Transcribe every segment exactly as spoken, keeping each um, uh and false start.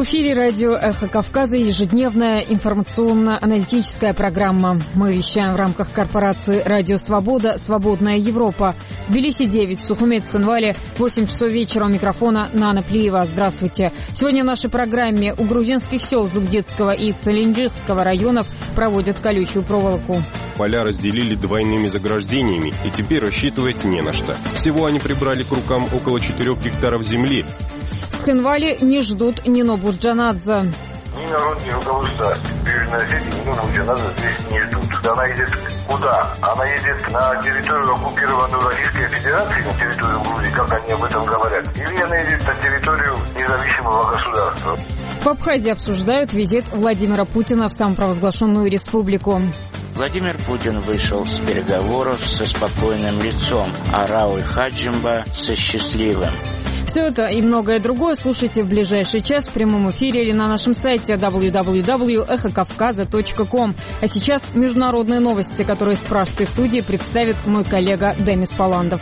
эфире радио «Эхо Кавказа» ежедневная информационно-аналитическая программа. Мы вещаем в рамках корпорации «Радио Свобода. Свободная Европа». В Тбилиси девять, в Сухумет-Цхинвале восемь часов вечера. У микрофона Нана Плиева. Здравствуйте. Сегодня в нашей программе у грузинских сел Зугдетского и Целинджихского районов проводят колючую проволоку. Поля разделили двойными заграждениями, и теперь рассчитывать не на что. Всего они прибрали к рукам около четырех гектаров земли. В Цхинвале не ждут Нино Бурджанадзе. Ни народ, ни руководство Южной Осетии Нино Бурджанадзе здесь не ждут. Она едет куда? Она едет на территорию, оккупированную Российской Федерацией, на территорию Грузии, как они об этом говорят, или она едет на территорию независимого государства? В Абхазии обсуждают визит Владимира Путина в самопровозглашенную республику. Владимир Путин вышел с переговоров со спокойным лицом, а Рауль Хаджимба со счастливым. Все это и многое другое слушайте в ближайший час в прямом эфире или на нашем сайте дабл ю дабл ю дабл ю точка эхо кавказа точка ком. А сейчас международные новости, которые из пражской студии представит мой коллега Демис Паландов.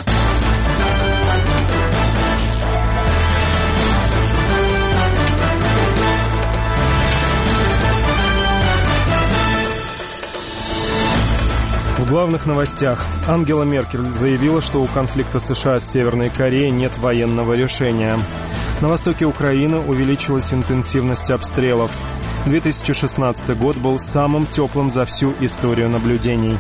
В главных новостях. Ангела Меркель заявила, что у конфликта США с Северной Кореей нет военного решения. На востоке Украины увеличилась интенсивность обстрелов. две тысячи шестнадцатый год был самым теплым за всю историю наблюдений.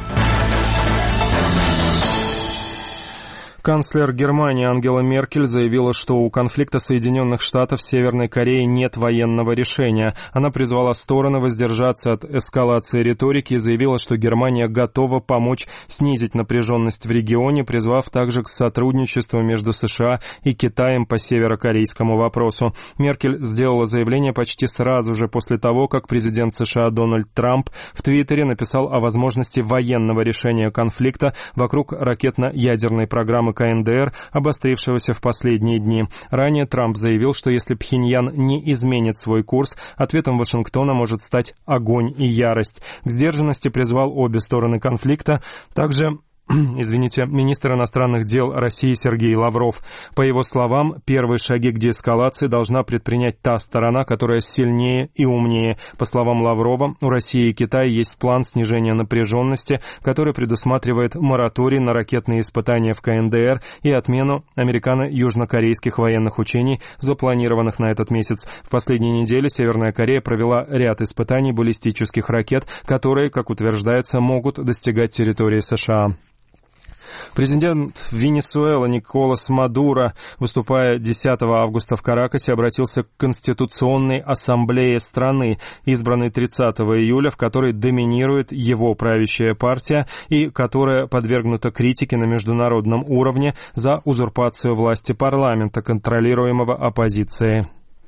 Канцлер Германии Ангела Меркель заявила, что у конфликта Соединенных Штатов с Северной Кореей нет военного решения. Она призвала стороны воздержаться от эскалации риторики и заявила, что Германия готова помочь снизить напряженность в регионе, призвав также к сотрудничеству между США и Китаем по северокорейскому вопросу. Меркель сделала заявление почти сразу же после того, как президент США Дональд Трамп в Твиттере написал о возможности военного решения конфликта вокруг ракетно-ядерной программы ка эн дэ эр, обострившегося в последние дни. Ранее Трамп заявил, что если Пхеньян не изменит свой курс, ответом Вашингтона может стать огонь и ярость. К сдержанности призвал обе стороны конфликта, также Извините, министр иностранных дел России Сергей Лавров. По его словам, первые шаги к деэскалации должна предпринять та сторона, которая сильнее и умнее. По словам Лаврова, у России и Китая есть план снижения напряженности, который предусматривает мораторий на ракетные испытания в ка эн дэ эр и отмену американо-южнокорейских военных учений, запланированных на этот месяц. В последние недели Северная Корея провела ряд испытаний баллистических ракет, которые, как утверждается, могут достигать территории США. Президент Венесуэлы Николас Мадуро, выступая десятого августа в Каракасе, обратился к Конституционной ассамблее страны, избранной тридцатого июля, в которой доминирует его правящая партия и которая подвергнута критике на международном уровне за узурпацию власти парламента, контролируемого оппозицией.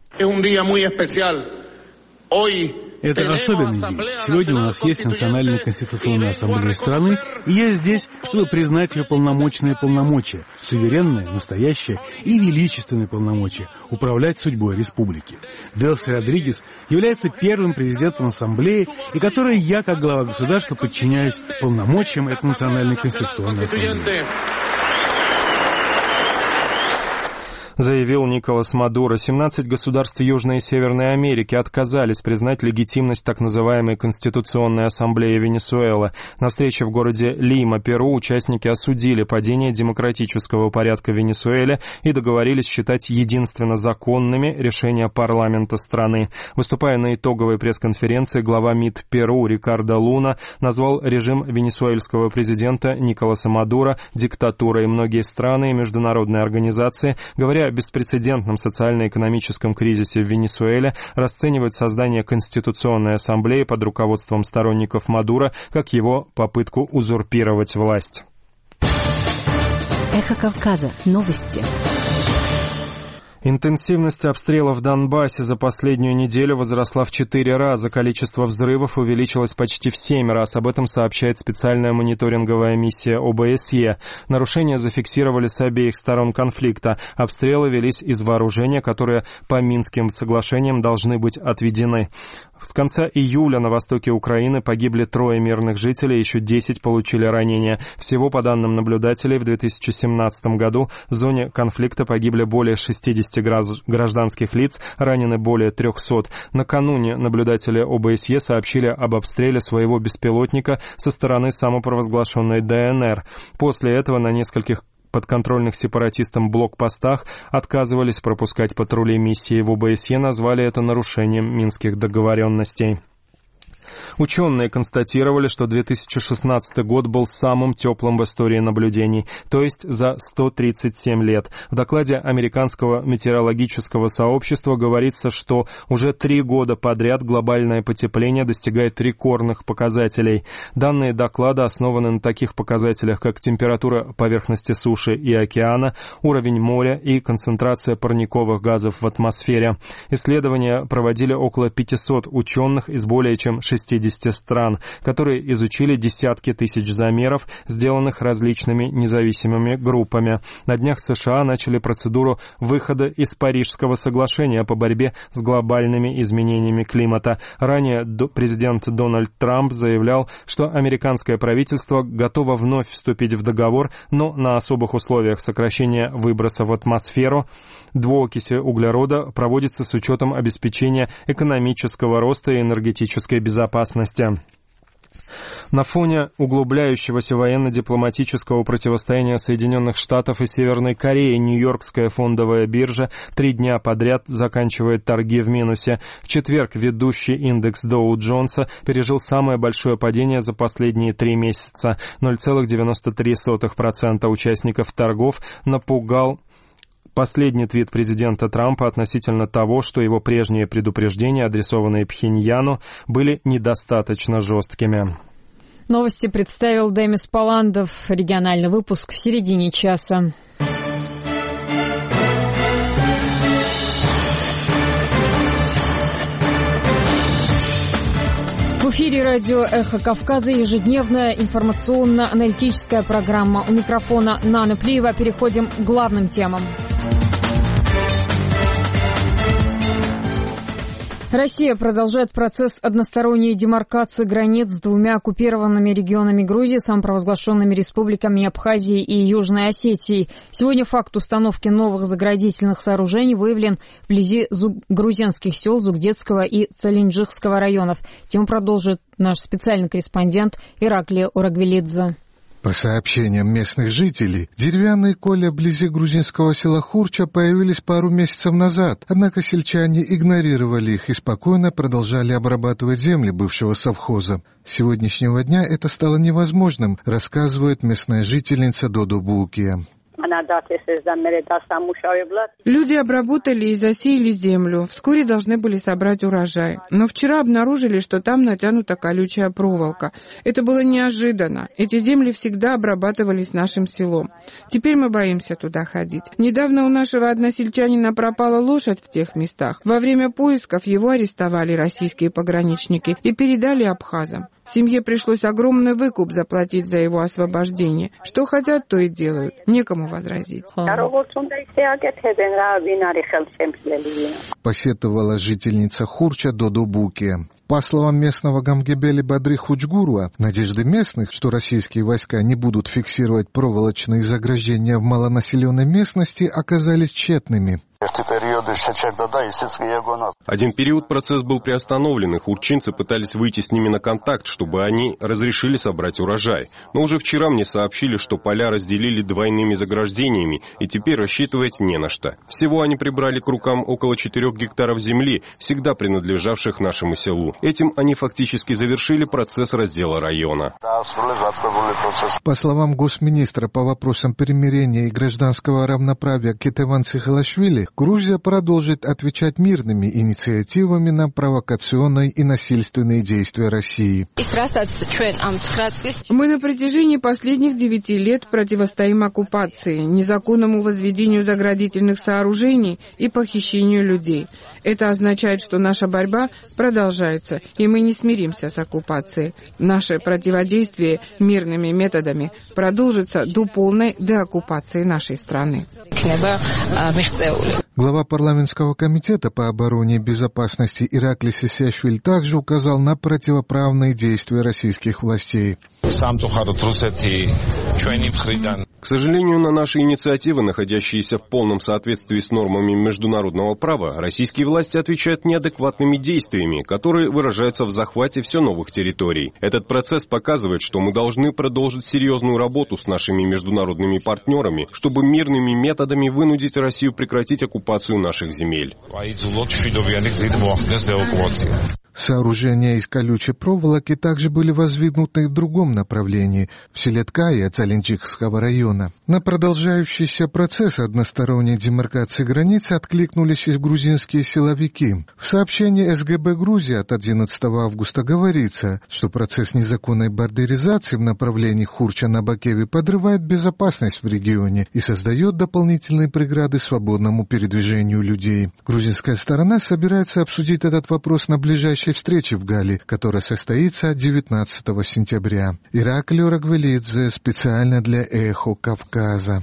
Это особенный день. Сегодня у нас есть Национальная конституционная ассамблея страны, и я здесь, чтобы признать ее полномочные полномочия, суверенное, настоящее и величественное полномочия управлять судьбой республики. Делси Родригес является первым президентом ассамблеи, и которой я, как глава государства, подчиняюсь полномочиям этой Национальной конституционной ассамблеи. Заявил Николас Мадуро. семнадцать государств Южной и Северной Америки отказались признать легитимность так называемой Конституционной ассамблеи Венесуэлы. На встрече в городе Лима, Перу, участники осудили падение демократического порядка в Венесуэле и договорились считать единственно законными решения парламента страны. Выступая на итоговой пресс-конференции, глава МИД Перу Рикардо Луна назвал режим венесуэльского президента Николаса Мадуро диктатурой. Многие страны и международные организации, говоря о беспрецедентном социально-экономическом кризисе в Венесуэле, расценивают создание Конституционной ассамблеи под руководством сторонников Мадуро как его попытку узурпировать власть. Эхо Кавказа. Новости. Интенсивность обстрелов в Донбассе за последнюю неделю возросла в четыре раза. Количество взрывов увеличилось почти в семь раз. Об этом сообщает специальная мониторинговая миссия о бэ эс е. Нарушения зафиксировали с обеих сторон конфликта. Обстрелы велись из вооружения, которые по Минским соглашениям должны быть отведены. С конца июля на востоке Украины погибли трое мирных жителей, еще десять получили ранения. Всего, по данным наблюдателей, в две тысячи семнадцатом году в зоне конфликта погибли более шестидесяти гражданских лиц, ранены более трехсот. Накануне наблюдатели О Бэ Эс Е сообщили об обстреле своего беспилотника со стороны самопровозглашенной Дэ Эн Эр. После этого на нескольких подконтрольных сепаратистам блокпостах отказывались пропускать патрули миссии. В О Бэ Эс Е назвали это нарушением минских договоренностей. Ученые констатировали, что две тысячи шестнадцатый год был самым теплым в истории наблюдений, то есть за сто тридцать семь лет. В докладе американского метеорологического сообщества говорится, что уже три года подряд глобальное потепление достигает рекордных показателей. Данные доклада основаны на таких показателях, как температура поверхности суши и океана, уровень моря и концентрация парниковых газов в атмосфере. Исследования проводили около пятисот ученых из более чем шестидесяти стран, которые изучили десятки тысяч замеров, сделанных различными независимыми группами. На днях США начали процедуру выхода из Парижского соглашения по борьбе с глобальными изменениями климата. Ранее президент Дональд Трамп заявлял, что американское правительство готово вновь вступить в договор, но на особых условиях. Сокращение выбросов в атмосферу двуокиси углерода проводится с учетом обеспечения экономического роста и энергетической безопасности. На фоне углубляющегося военно-дипломатического противостояния Соединенных Штатов и Северной Кореи Нью-Йоркская фондовая биржа три дня подряд заканчивает торги в минусе. В четверг ведущий индекс Доу Джонса пережил самое большое падение за последние три месяца. ноль целых девяносто три сотых процента участников торгов напугал последний твит президента Трампа относительно того, что его прежние предупреждения, адресованные Пхеньяну, были недостаточно жесткими. Новости представил Демис Паландов. Региональный выпуск в середине часа. В эфире радио «Эхо Кавказа» ежедневная информационно-аналитическая программа. У микрофона Нана Плиева. Переходим к главным темам. Россия продолжает процесс односторонней демаркации границ с двумя оккупированными регионами Грузии, самопровозглашенными республиками Абхазии и Южной Осетии. Сегодня факт установки новых заградительных сооружений выявлен вблизи грузинских сел Зугдетского и Цалинджихского районов. Тему продолжит наш специальный корреспондент Ираклий Орагвелидзе. По сообщениям местных жителей, деревянные коля вблизи грузинского села Хурча появились пару месяцев назад, однако сельчане игнорировали их и спокойно продолжали обрабатывать земли бывшего совхоза. С сегодняшнего дня это стало невозможным, рассказывает местная жительница Додо Букия. Люди обработали и засеяли землю. Вскоре должны были собрать урожай. Но вчера обнаружили, что там натянута колючая проволока. Это было неожиданно. Эти земли всегда обрабатывались нашим селом. Теперь мы боимся туда ходить. Недавно у нашего односельчанина пропала лошадь в тех местах. Во время поисков его арестовали российские пограничники и передали абхазам. Семье пришлось огромный выкуп заплатить за его освобождение. Что хотят, то и делают. Некому возразить. Посетовала жительница Хурча Додо Букия. По словам местного Гамгебели Бадри Худжгуруа, надежды местных, что российские войска не будут фиксировать проволочные заграждения в малонаселенной местности, оказались тщетными. Один период процесс был приостановлен, и хурчинцы пытались выйти с ними на контакт, чтобы они разрешили собрать урожай. Но уже вчера мне сообщили, что поля разделили двойными заграждениями, и теперь рассчитывать не на что. Всего они прибрали к рукам около четырех гектаров земли, всегда принадлежавших нашему селу. Этим они фактически завершили процесс раздела района. По словам госминистра по вопросам примирения и гражданского равноправия Кетеван Цихалашвили, Грузия продолжит отвечать мирными инициативами на провокационные и насильственные действия России. Мы на протяжении последних девяти лет противостоим оккупации, незаконному возведению заградительных сооружений и похищению людей. Это означает, что наша борьба продолжается, и мы не смиримся с оккупацией. Наше противодействие мирными методами продолжится до полной деоккупации нашей страны. Глава парламентского комитета по обороне и безопасности Иракли Сесиашвили также указал на противоправные действия российских властей. К сожалению, на наши инициативы, находящиеся в полном соответствии с нормами международного права, российские власти отвечают неадекватными действиями, которые выражаются в захвате все новых территорий. Этот процесс показывает, что мы должны продолжить серьезную работу с нашими международными партнерами, чтобы мирными методами вынудить Россию прекратить оккупацию наших земель. Сооружения из колючей проволоки также были воздвигнуты в другом направлении, в селе Ткаи Цалинджикского района. На продолжающийся процесс односторонней демаркации границы откликнулись и грузинские силовики. В сообщении эс гэ бэ Грузии от одиннадцатого августа говорится, что процесс незаконной бардеризации в направлении Хурча-Набакеви подрывает безопасность в регионе и создает дополнительные преграды свободному передвижению людей. Грузинская сторона собирается обсудить этот вопрос на ближайшей встрече в Гали, которая состоится девятнадцатого сентября. Иракли Орагвелидзе специально для «Эхо Кавказа».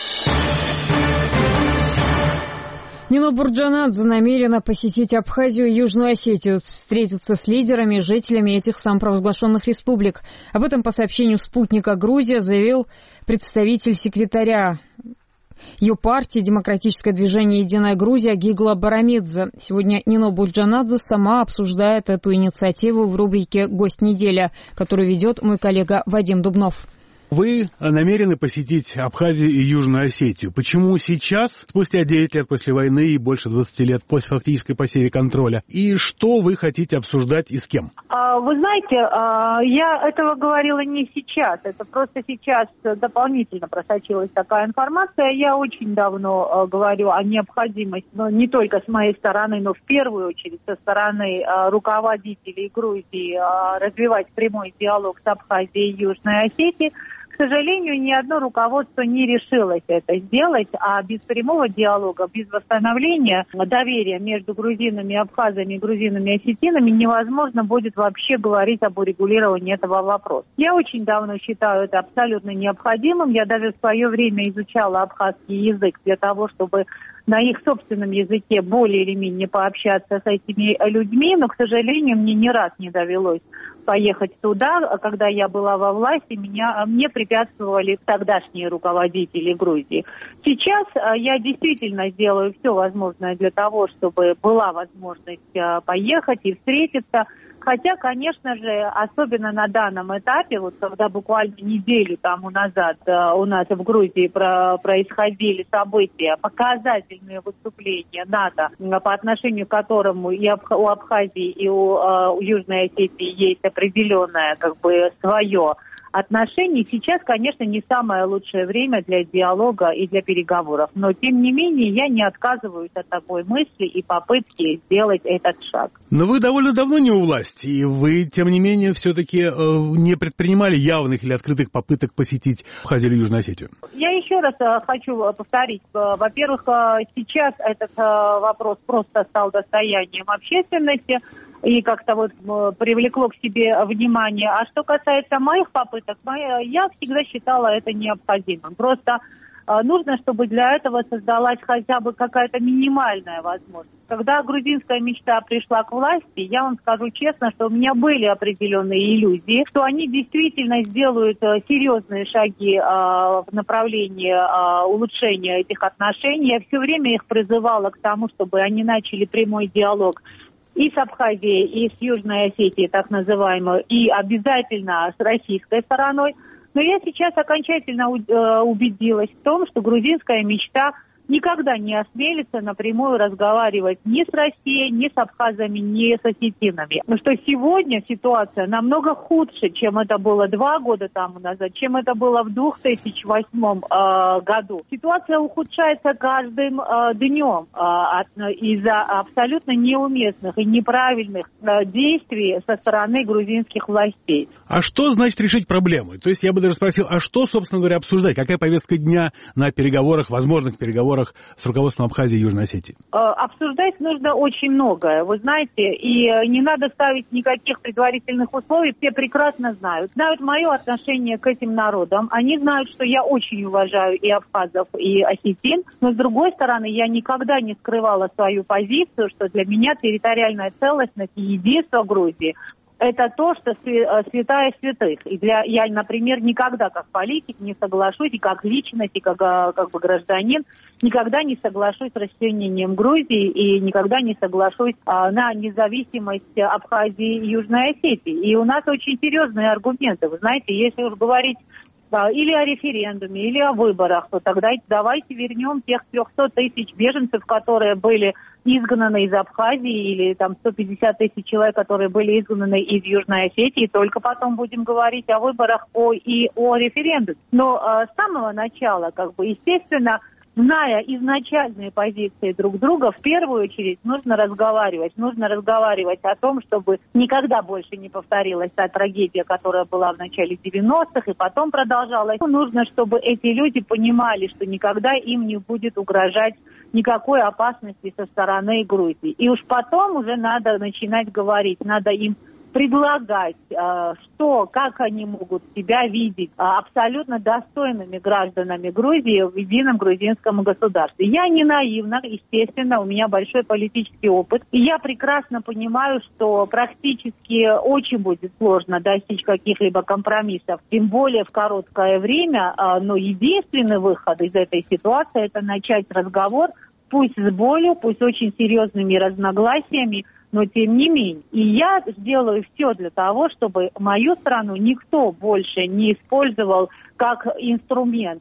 Нино Бурджанадзе намерена посетить Абхазию и Южную Осетию, встретиться с лидерами и жителями этих самопровозглашенных республик. Об этом по сообщению «Спутника Грузия» заявил представитель секретаря ее партии «Демократическое движение «Единая Грузия» Гигла Барамидзе. Сегодня Нино Бурджанадзе сама обсуждает эту инициативу в рубрике «Гость недели», которую ведет мой коллега Вадим Дубнов. Вы намерены посетить Абхазию и Южную Осетию. Почему сейчас, спустя девять лет после войны и больше двадцати лет после фактической потери контроля? И что вы хотите обсуждать и с кем? Вы знаете, я этого говорила не сейчас. Это просто сейчас дополнительно просочилась такая информация. Я очень давно говорю о необходимости, но не только с моей стороны, но в первую очередь со стороны руководителей Грузии развивать прямой диалог с Абхазией и Южной Осетией. К сожалению, ни одно руководство не решилось это сделать, а без прямого диалога, без восстановления доверия между грузинами, абхазами и грузинами и осетинами невозможно будет вообще говорить об урегулировании этого вопроса. Я очень давно считаю это абсолютно необходимым. Я даже в свое время изучала абхазский язык для того, чтобы на их собственном языке более или менее пообщаться с этими людьми, но, к сожалению, мне ни раз не довелось поехать туда. Когда я была во власти, меня, мне препятствовали тогдашние руководители Грузии. Сейчас я действительно сделаю все возможное для того, чтобы была возможность поехать и встретиться. Хотя, конечно же, особенно на данном этапе, вот когда буквально неделю тому назад э, у нас в Грузии про, происходили события, показательные выступления НАТО, по отношению к которому и Абх- у Абхазии, и у, э, у Южной Осетии есть определенное, как бы, свое отношений. Сейчас, конечно, не самое лучшее время для диалога и для переговоров. Но, тем не менее, я не отказываюсь от такой мысли и попытки сделать этот шаг. Но вы довольно давно не у власти, и вы, тем не менее, все-таки э, не предпринимали явных или открытых попыток посетить Абхазию или Южную Осетию. Я еще раз э, хочу повторить. Во-первых, э, сейчас этот э, вопрос просто стал достоянием общественности и как-то вот привлекло к себе внимание. А что касается моих попыток, я всегда считала это необходимым. Просто нужно, чтобы для этого создалась хотя бы какая-то минимальная возможность. Когда грузинская мечта пришла к власти, я вам скажу честно, что у меня были определенные иллюзии, что они действительно сделают серьезные шаги в направлении улучшения этих отношений. Я все время их призывала к тому, чтобы они начали прямой диалог и с Абхазией, и с Южной Осетией, так называемой, и обязательно с российской стороной. Но я сейчас окончательно убедилась в том, что грузинская мечта никогда не осмелится напрямую разговаривать ни с Россией, ни с абхазами, ни с осетинами. Но что сегодня ситуация намного худше, чем это было два года тому назад, чем это было в две тысячи восьмом э, году. Ситуация ухудшается каждым э, днем э, из-за абсолютно неуместных и неправильных э, действий со стороны грузинских властей. А что значит решить проблемы? То есть я бы даже спросил, а что, собственно говоря, обсуждать? Какая повестка дня на переговорах, возможных переговорах переговорах с руководством Абхазии и Южной Осетии? Обсуждать нужно очень многое, вы знаете, и не надо ставить никаких предварительных условий, все прекрасно знают. Знают мое отношение к этим народам, они знают, что я очень уважаю и абхазов, и осетин, но с другой стороны, я никогда не скрывала свою позицию, что для меня территориальная целостность и единство Грузии – это то, что святая святых. И для, я, например, никогда как политик не соглашусь, и как личность, и как, как бы гражданин, никогда не соглашусь с расчленением Грузии и никогда не соглашусь а, на независимость Абхазии и Южной Осетии. И у нас очень серьезные аргументы. Вы знаете, если уж говорить или о референдуме, или о выборах, то тогда давайте вернем тех триста тысяч беженцев, которые были изгнаны из Абхазии, или там сто пятьдесят тысяч человек, которые были изгнаны из Южной Осетии, и только потом будем говорить о выборах о, и о референдуме. Но э, с самого начала, как бы, естественно, зная изначальные позиции друг друга, в первую очередь нужно разговаривать. Нужно разговаривать о том, чтобы никогда больше не повторилась та трагедия, которая была в начале девяностых и потом продолжалась. Нужно, чтобы эти люди понимали, что никогда им не будет угрожать никакой опасности со стороны Грузии. И уж потом уже надо начинать говорить, надо им предлагать, что, как они могут себя видеть абсолютно достойными гражданами Грузии в едином грузинском государстве. Я не наивна, естественно, у меня большой политический опыт, и я прекрасно понимаю, что практически очень будет сложно достичь каких-либо компромиссов, тем более в короткое время, но единственный выход из этой ситуации – это начать разговор, пусть с болью, пусть очень серьезными разногласиями, но тем не менее. И я сделаю все для того, чтобы мою страну никто больше не использовал как инструмент,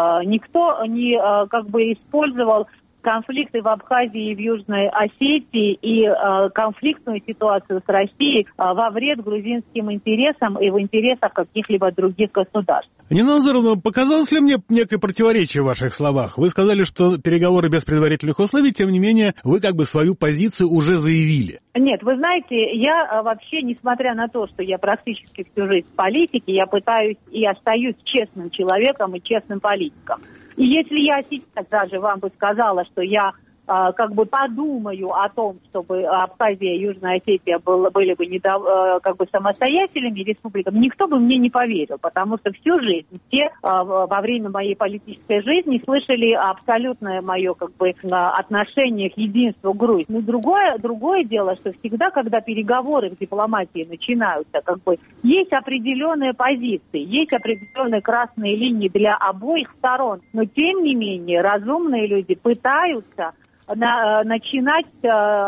никто не как бы использовал конфликты в Абхазии и в Южной Осетии и э, конфликтную ситуацию с Россией э, во вред грузинским интересам и в интересах каких-либо других государств. Нина Анзоровна, показалось ли мне некое противоречие в ваших словах? Вы сказали, что переговоры без предварительных условий, тем не менее, вы как бы свою позицию уже заявили. Нет, вы знаете, я вообще, несмотря на то, что я практически всю жизнь в политике, я пытаюсь и остаюсь честным человеком и честным политиком. И если я сейчас даже вам бы сказала, что я э, как бы подумаю о том, чтобы Абхазия и Южная Осетия был, были бы недо, э, как бы самостоятельными республиками, никто бы мне не поверил, потому что всю жизнь все э, во время моей политической жизни слышали абсолютное мое как бы отношение к единству Грузии. Но другое, другое дело, что всегда, когда переговоры в дипломатии начинаются, как бы есть определенные позиции, есть определенные красные линии для обоих сторон. Но тем не менее разумные люди пытаются на, начинать э,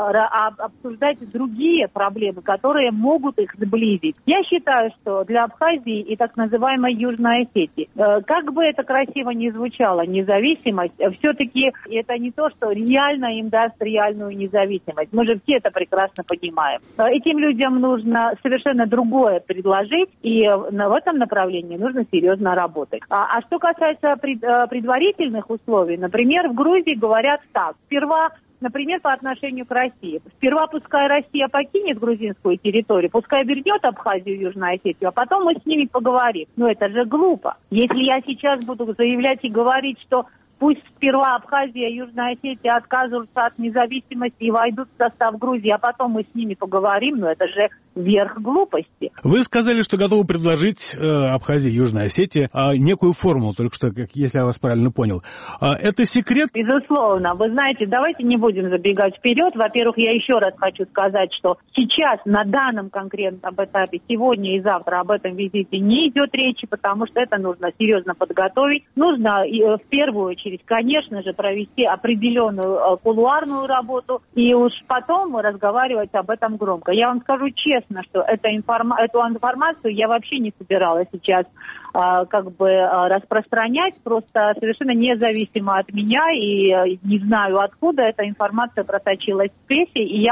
обсуждать другие проблемы, которые могут их сблизить. Я считаю, что для Абхазии и так называемой Южной Осетии, э, как бы это красиво ни звучало, независимость, все-таки это не то, что реально им даст реальную независимость. Мы же все это прекрасно понимаем. Этим людям нужно совершенно другое предложить, и в этом направлении нужно серьезно работать. А, а что касается пред, предварительных условий, например, в Грузии говорят так: сперва, например, по отношению к России. Сперва пускай Россия покинет грузинскую территорию, пускай вернет Абхазию и Южную Осетию, а потом мы с ними поговорим. Но это же глупо. Если я сейчас буду заявлять и говорить, что пусть сперва Абхазия и Южная Осетия отказываются от независимости и войдут в состав Грузии, а потом мы с ними поговорим, но это же верх глупости. Вы сказали, что готовы предложить э, Абхазии и Южной Осетии э, некую формулу, только что, как, если я вас правильно понял. Э, это секрет? Безусловно. Вы знаете, давайте не будем забегать вперед. Во-первых, я еще раз хочу сказать, что сейчас на данном конкретном этапе, сегодня и завтра об этом визите не идет речи, потому что это нужно серьезно подготовить. Нужно э, в первую очередь, конечно же, провести определенную э, кулуарную работу и уж потом разговаривать об этом громко. Я вам скажу честно, что эта информа- эту информацию я вообще не собиралась сейчас э, как бы э, распространять, просто совершенно независимо от меня, и э, не знаю, откуда эта информация просочилась в прессе, и я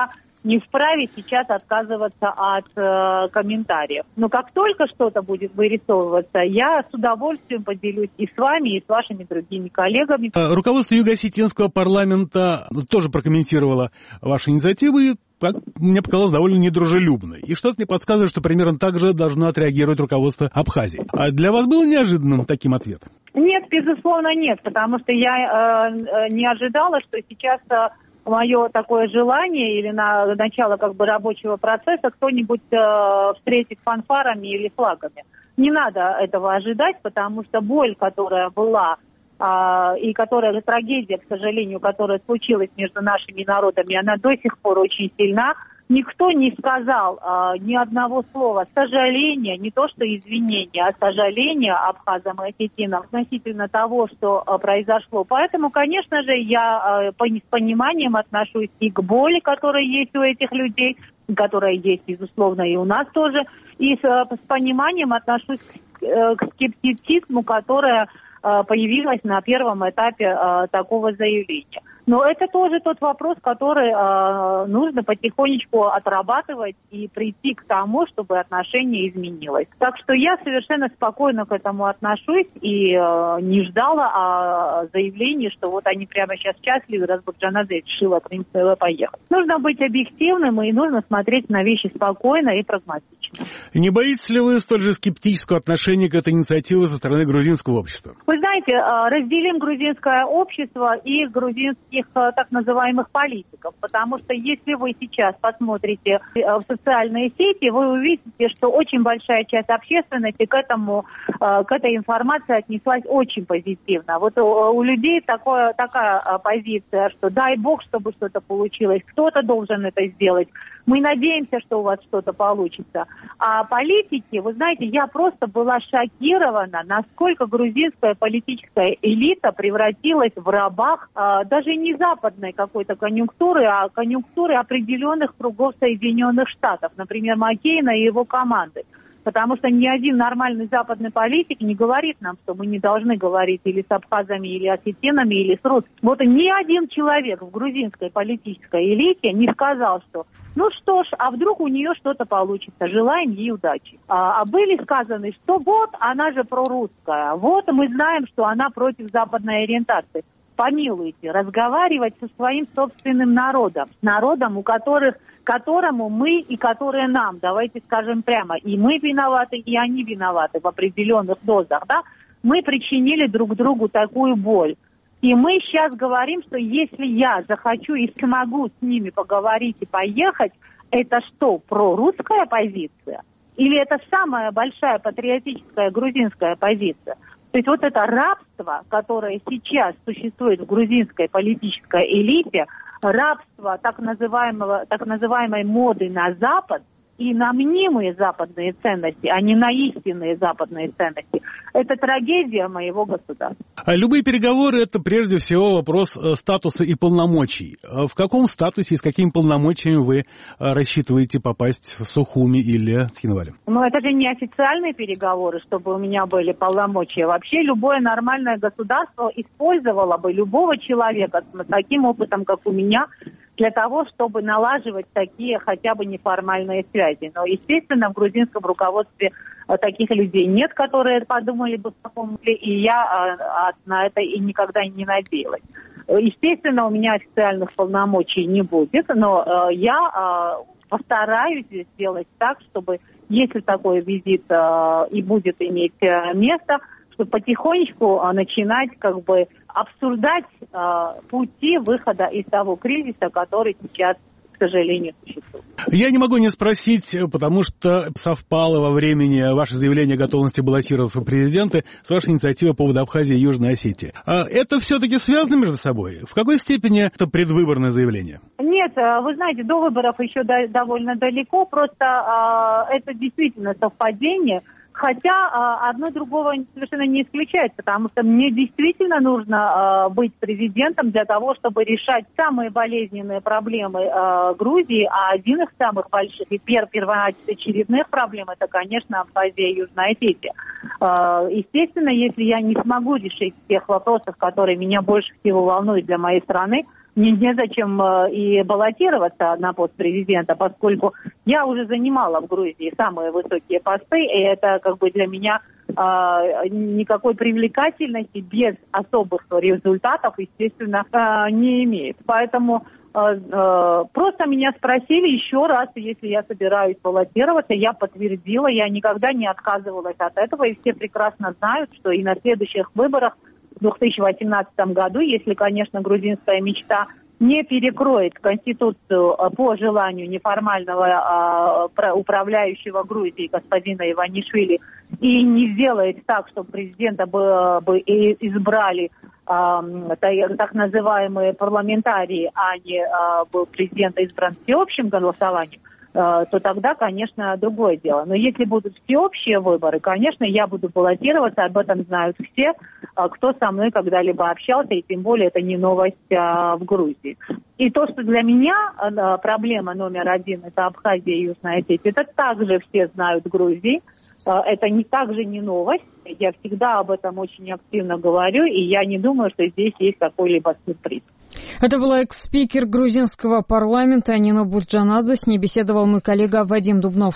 не вправе сейчас отказываться от э, комментариев. Но как только что-то будет вырисовываться, я с удовольствием поделюсь и с вами, и с вашими другими коллегами. Руководство Юго-Осетинского парламента тоже прокомментировало ваши инициативы, как мне показалось, довольно недружелюбно. И что-то мне подсказывает, что примерно так же должно отреагировать руководство Абхазии. А для вас был неожиданным таким ответом? Нет, безусловно, нет, потому что я э, не ожидала, что сейчас э, мое такое желание или на начало как бы рабочего процесса кто-нибудь э, встретит фанфарами или флагами. Не надо этого ожидать, потому что боль, которая была, и которая трагедия, к сожалению, которая случилась между нашими народами, она до сих пор очень сильна. Никто не сказал а, ни одного слова сожаления, не то что извинения, а сожаления абхазам и осетинам относительно того, что а, произошло. Поэтому, конечно же, я а, по, с пониманием отношусь и к боли, которая есть у этих людей, которая есть, безусловно, и у нас тоже, и с, с пониманием отношусь к, к скептицизму, которая появилась на первом этапе э, такого заявления. Но это тоже тот вопрос, который э, нужно потихонечку отрабатывать и прийти к тому, чтобы отношение изменилось. Так что я совершенно спокойно к этому отношусь и э, не ждала о заявлении, что вот они прямо сейчас счастливы, раз Бурджанадзе решила поехать. Нужно быть объективным и нужно смотреть на вещи спокойно и прагматично. Не боитесь ли вы столь же скептического отношения к этой инициативе со стороны грузинского общества? Вы знаете, разделим грузинское общество и грузинских так называемых политиков, потому что если вы сейчас посмотрите в социальные сети, вы увидите, что очень большая часть общественности к этому, к этой информации отнеслась очень позитивно. Вот у людей такое, такая позиция, что дай бог, чтобы что-то получилось, кто-то должен это сделать. Мы надеемся, что у вас что-то получится. А политики, вы знаете, я просто была шокирована, насколько грузинская политическая элита превратилась в рабах а, даже не западной какой-то конъюнктуры, а конъюнктуры определенных кругов Соединенных Штатов, например, Маккейна и его команды. Потому что ни один нормальный западный политик не говорит нам, что мы не должны говорить или с абхазами, или осетинами, или с русскими. Вот ни один человек в грузинской политической элите не сказал, что ну что ж, а вдруг у нее что-то получится, желаем ей удачи. А, а были сказаны, что вот она же прорусская, вот мы знаем, что она против западной ориентации. Помилуйте, разговаривать со своим собственным народом, народом, у которых, которому мы и которые нам, давайте скажем прямо, и мы виноваты, и они виноваты в определенных дозах, да, мы причинили друг другу такую боль. И мы сейчас говорим, что если я захочу и смогу с ними поговорить и поехать, это что, прорусская позиция? Или это самая большая патриотическая грузинская позиция? То есть вот это рабство, которое сейчас существует в грузинской политической элите, рабство так называемого, так называемой моды на Запад и на мнимые западные ценности, а не на истинные западные ценности, это трагедия моего государства. Любые переговоры – это прежде всего вопрос статуса и полномочий. В каком статусе и с какими полномочиями вы рассчитываете попасть в Сухуми или Цхинвале? Ну, это же не официальные переговоры, чтобы у меня были полномочия. Вообще любое нормальное государство использовало бы любого человека с таким опытом, как у меня, для того, чтобы налаживать такие хотя бы неформальные связи. Но, естественно, в грузинском руководстве таких людей нет, которые подумали бы в таком деле, и я а, на это и никогда не надеялась. Естественно, у меня официальных полномочий не будет, но а, я а, постараюсь сделать так, чтобы, если такой визит а, и будет иметь а, место, чтобы потихонечку а, начинать как бы обсуждать а, пути выхода из того кризиса, который сейчас, к сожалению, существует. Я не могу не спросить, потому что совпало во времени ваше заявление о готовности баллотироваться в президенты с вашей инициативой по поводу Абхазии и Южной Осетии. А это все-таки связано между собой? В какой степени это предвыборное заявление? Нет, вы знаете, до выборов еще довольно далеко, просто а, это действительно совпадение. Хотя а, одно другого совершенно не исключает, потому что мне действительно нужно а, быть президентом для того, чтобы решать самые болезненные проблемы а, Грузии, а один из самых больших и пер, первоочередных проблем это, конечно, Абхазия и Южная Осетия. А, естественно, если я не смогу решить тех вопросов, которые меня больше всего волнуют для моей страны, мне незачем и баллотироваться на пост президента, поскольку я уже занимала в Грузии самые высокие посты, и это как бы для меня э, никакой привлекательности без особых результатов, естественно, э, не имеет. Поэтому э, э, просто меня спросили еще раз, если я собираюсь баллотироваться, я подтвердила, я никогда не отказывалась от этого, и все прекрасно знают, что и на следующих выборах в две тысячи восемнадцатом году, если, конечно, грузинская мечта не перекроет Конституцию по желанию неформального э, управляющего Грузией господина Иванишвили и не сделает так, чтобы президента бы, бы избрали э, так называемые парламентарии, а не э, был президент избран всеобщим голосованием, то тогда, конечно, другое дело. Но если будут всеобщие выборы, конечно, я буду баллотироваться, об этом знают все, кто со мной когда-либо общался, и тем более это не новость а, в Грузии. И то, что для меня а, проблема номер один, это Абхазия и Южная Осетия, это также все знают в Грузии, а, это не, также не новость, я всегда об этом очень активно говорю, и я не думаю, что здесь есть какой-либо сюрприз. Это была экс-спикер грузинского парламента Нино Бурджанадзе. С ней беседовал мой коллега Вадим Дубнов.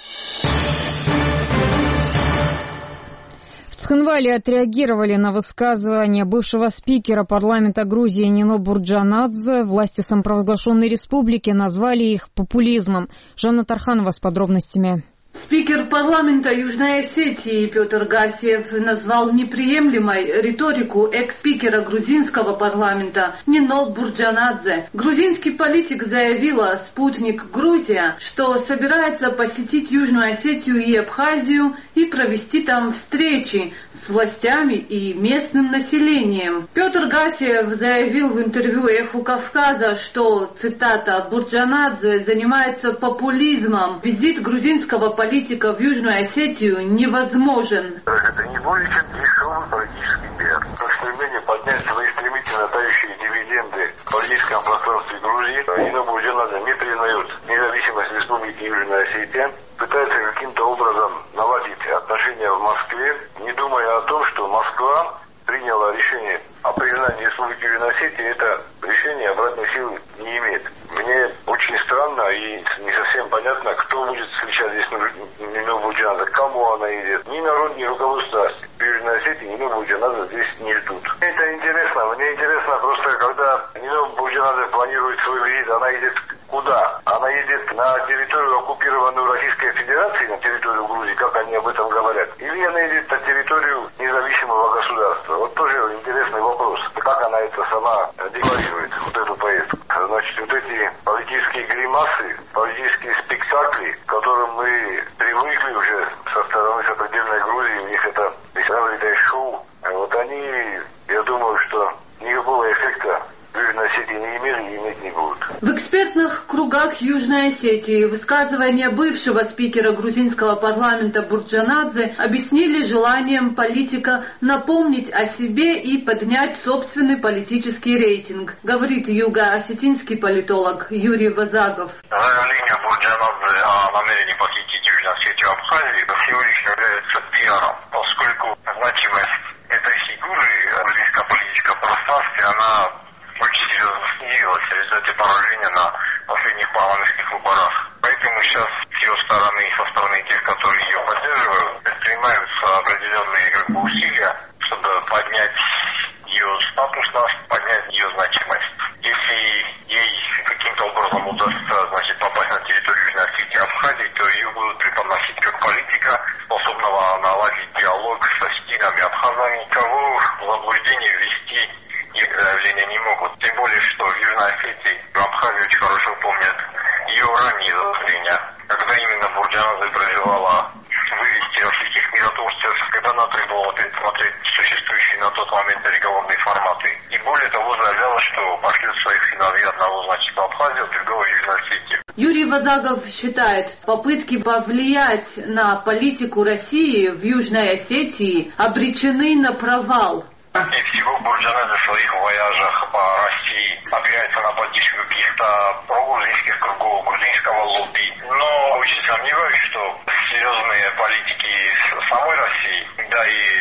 В Цхинвале отреагировали на высказывание бывшего спикера парламента Грузии Нино Бурджанадзе. Власти самопровозглашенной республики назвали их популизмом. Жанна Тарханова с подробностями. Спикер парламента Южной Осетии Петр Гасиев назвал неприемлемой риторику экс-спикера грузинского парламента Нино Бурджанадзе. Грузинский политик заявила «Спутник Грузия», что собирается посетить Южную Осетию и Абхазию и провести там встречи с властями и местным населением. Петр Гасиев заявил в интервью «Эху Кавказа», что, цитата, «Бурджанадзе занимается популизмом. Визит грузинского политика в Южную Осетию невозможен». Это не более чем дешевый политический пиар. То стремление поднять свои стремительно тающие дивиденды в политическом пространстве Грузии, Нино Бурджанадзе не признает независимость Республики Южная Осетия, пытается каким-то образом наладить отношения в Москве, не думая о том, что Москва приняла решение о признании Республики Южная Осетия, это решение обратной силы не имеет. Мне очень странно и не совсем понятно, кто будет встречать здесь Нино Бурджанадзе, кому она едет. Ни народ, ни руководство Южной Осетии Нино Бурджанадзе здесь не ждут. Это интересно. Мне интересно просто, когда Нино Бурджанадзе планирует свой визит, она едет куда? Она едет на территорию, оккупированную Российской Федерацией, на территорию Грузии, как они об этом говорят, или она едет на территорию независимого государства? Вот тоже интересный вопрос. Как она это сама декларирует, вот эту поездку? Значит, вот эти политические гримасы, политические спектакли, к которым мы привыкли уже со стороны сопредельной Грузии, у них это развитое шоу, вот они, я думаю, что никакого эффекта в Южной Осетии не имели и иметь не будут. В экспертных кругах Южной Осетии высказывания бывшего спикера грузинского парламента Бурджанадзе объяснили желанием политика напомнить о себе и поднять собственный политический рейтинг, говорит юго-осетинский политолог Юрий Вазагов. Заявление Бурджанадзе о намерении посетить Южную Осетию и Абхазию всего лишь является пиаром, поскольку значимость этой фигуры в близком политическом пространстве, она очень серьезно снизилась в результате поражения на последних парламентских выборах. Поэтому сейчас с ее стороны и со стороны тех, которые ее поддерживают, предпринимаются определенные как бы, усилия, чтобы поднять ее статусность, поднять ее значимость. Если ей каким-то образом удастся, значит, попасть на территорию Южной Осетии и Абхазии, то ее будут преподносить как политика, способного наладить диалог с осетинами и абхазами, кого в заблуждение ввести их заявления не могут. Тем более, что в Южной Осетии в Абхазии очень хорошо помнят ее ранние заявления, когда именно Бурджанадзе призывала вывести российских миротворцев, когда она требовала пересмотреть существующие на тот момент переговорные форматы. И более того, заявляла, что пошлют своих сыновей одного, значит, в Абхазию, другого в Южной Осетии. Юрий Вазагов считает, попытки повлиять на политику России в Южной Осетии обречены на провал. И всего Бурджанадзе в своих вояжах по России опирается на поддержку каких-то прогрузинских кругов, грузинского лобби. Но очень сомневаюсь, что серьезные политики самой России, да и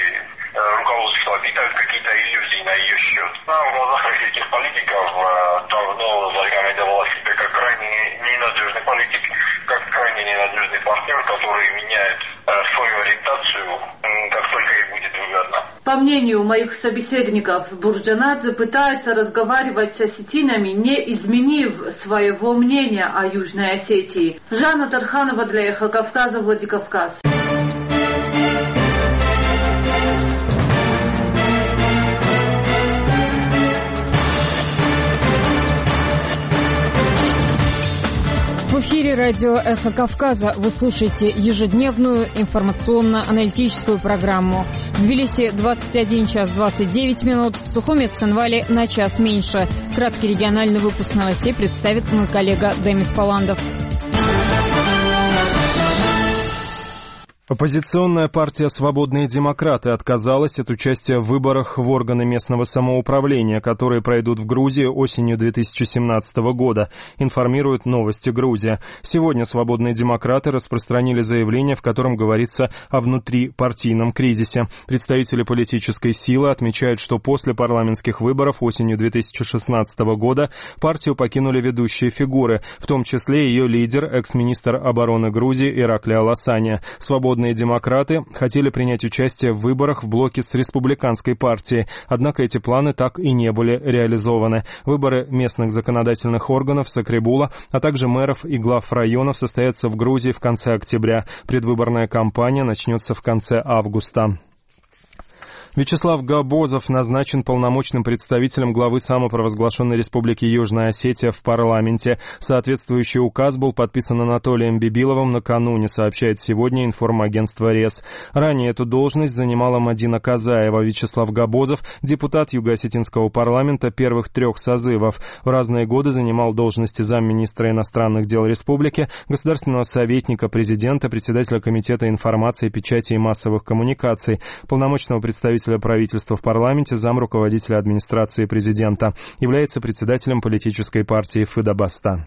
руководство питают какие-то иллюзии на ее счет. А в глазах российских политиков давно зарекомендовала себя как крайне ненадежный политик, как крайне ненадежный партнер, который меняет свою ориентацию, как только ей будет выгодно. По мнению моих собеседников, Бурджанадзе пытается разговаривать с осетинами, не изменив своего мнения о Южной Осетии. Жанна Тарханова для Эхо Кавказа, Владикавказ. В эфире радио «Эхо Кавказа». Вы слушаете ежедневную информационно-аналитическую программу. В Тбилиси двадцать один час двадцать девять минут, в Сухуме и Цхинвале на час меньше. Краткий региональный выпуск новостей представит мой коллега Демис Паландов. Оппозиционная партия «Свободные демократы» отказалась от участия в выборах в органы местного самоуправления, которые пройдут в Грузии осенью две тысячи семнадцатого года, информирует «Новости Грузия». Сегодня «Свободные демократы» распространили заявление, в котором говорится о внутрипартийном кризисе. Представители политической силы отмечают, что после парламентских выборов осенью две тысячи шестнадцатого года партию покинули ведущие фигуры, в том числе ее лидер, экс-министр обороны Грузии Иракли Аласания. «Свободные демократы» хотели принять участие в выборах в блоке с республиканской партией, однако эти планы так и не были реализованы. Выборы местных законодательных органов Сакребула, а также мэров и глав районов состоятся в Грузии в конце октября. Предвыборная кампания начнется в конце августа. Вячеслав Габозов назначен полномочным представителем главы самопровозглашенной Республики Южная Осетия в парламенте. Соответствующий указ был подписан Анатолием Бибиловым накануне, сообщает сегодня информагентство РЕС. Ранее эту должность занимала Мадина Казаева. Вячеслав Габозов – депутат Юго-Осетинского парламента первых трех созывов. В разные годы занимал должности замминистра иностранных дел республики, государственного советника президента, председателя комитета информации, печати и массовых коммуникаций, полномочного представителя правительства в парламенте, замруководителя администрации президента. Является председателем политической партии Фыдабаста.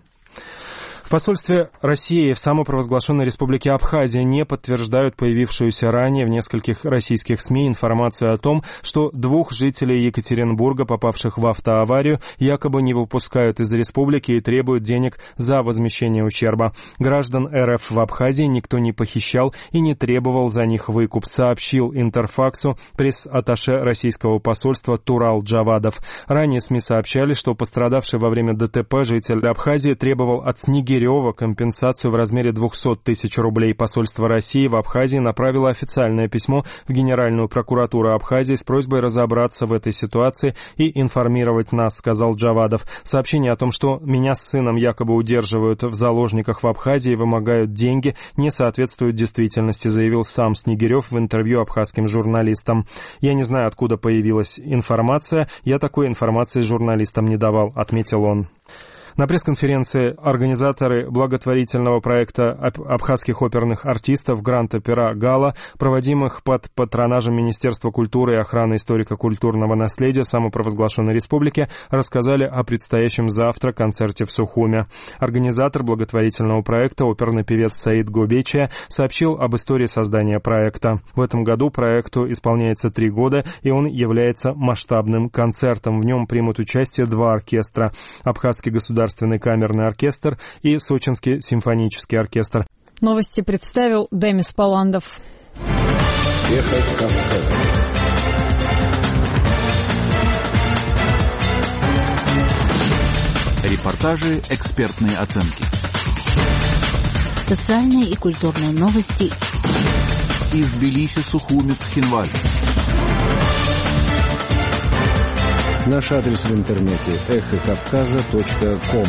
В посольстве России в самопровозглашенной республике Абхазия не подтверждают появившуюся ранее в нескольких российских СМИ информацию о том, что двух жителей Екатеринбурга, попавших в автоаварию, якобы не выпускают из республики и требуют денег за возмещение ущерба. Граждан РФ в Абхазии никто не похищал и не требовал за них выкуп, сообщил Интерфаксу пресс-атташе российского посольства Турал Джавадов. Ранее СМИ сообщали, что пострадавший во время ДТП житель Абхазии требовал от Снегирева компенсацию в размере двести тысяч рублей. Посольство России в Абхазии направило официальное письмо в Генеральную прокуратуру Абхазии с просьбой разобраться в этой ситуации и информировать нас, сказал Джавадов. Сообщение о том, что меня с сыном якобы удерживают в заложниках в Абхазии и вымогают деньги, не соответствует действительности, заявил сам Снегирев в интервью абхазским журналистам. Я не знаю, откуда появилась информация, я такой информации журналистам не давал, отметил он. На пресс-конференции организаторы благотворительного проекта абхазских оперных артистов «Гранд-опера Гала», проводимых под патронажем Министерства культуры и охраны историко-культурного наследия самопровозглашенной республики, рассказали о предстоящем завтра концерте в Сухуме. Организатор благотворительного проекта, оперный певец Саид Гобечия, сообщил об истории создания проекта. В этом году проекту исполняется три года, и он является масштабным концертом. В нем примут участие два оркестра – Абхазский государственный Государственный камерный оркестр и Сочинский симфонический оркестр. Новости представил Демис Паландов. Эхо Кавказа. Репортажи, экспертные оценки. Социальные и культурные новости. Из Тбилиси, Сухуми, Цхинваль. Наш адрес в интернете эхо кавказа точка ком.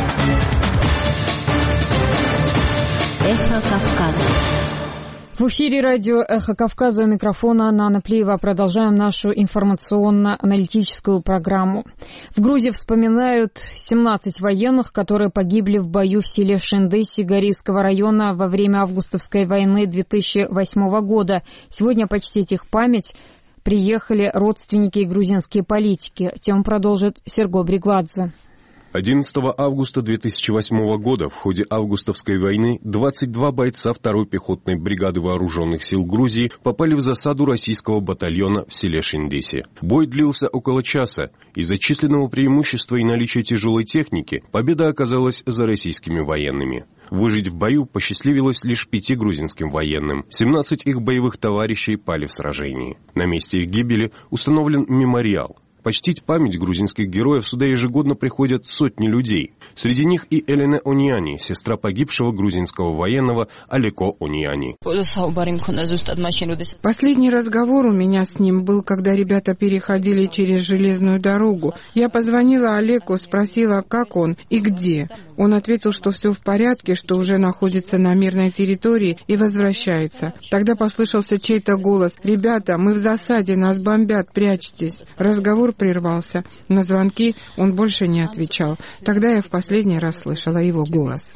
Эхо Кавказа. В эфире радио «Эхо Кавказа», у микрофона Нана Плиева. Продолжаем нашу информационно-аналитическую программу. В Грузии вспоминают семнадцать военных, которые погибли в бою в селе Шинды Сигарийского района во время августовской войны две тысячи восьмого года. Сегодня почтить их память приехали родственники и грузинские политики. Тему продолжит Серго Бригвадзе. одиннадцатого августа две тысячи восьмого года в ходе августовской войны двадцать два бойца второй пехотной бригады вооруженных сил Грузии попали в засаду российского батальона в селе Шиндиси. Бой длился около часа. Из-за численного преимущества и наличия тяжелой техники победа оказалась за российскими военными. Выжить в бою посчастливилось лишь пяти грузинским военным. семнадцать их боевых товарищей пали в сражении. На месте их гибели установлен мемориал. Почтить память грузинских героев сюда ежегодно приходят сотни людей. Среди них и Элена Ониани, сестра погибшего грузинского военного Алеко Ониани. Последний разговор у меня с ним был, когда ребята переходили через железную дорогу. Я позвонила Алеко, спросила, как он и где. Он ответил, что все в порядке, что уже находится на мирной территории и возвращается. Тогда послышался чей-то голос: «Ребята, мы в засаде, нас бомбят, прячьтесь». Разговор прервался. На звонки он больше не отвечал. Тогда я в последний раз слышала его голос.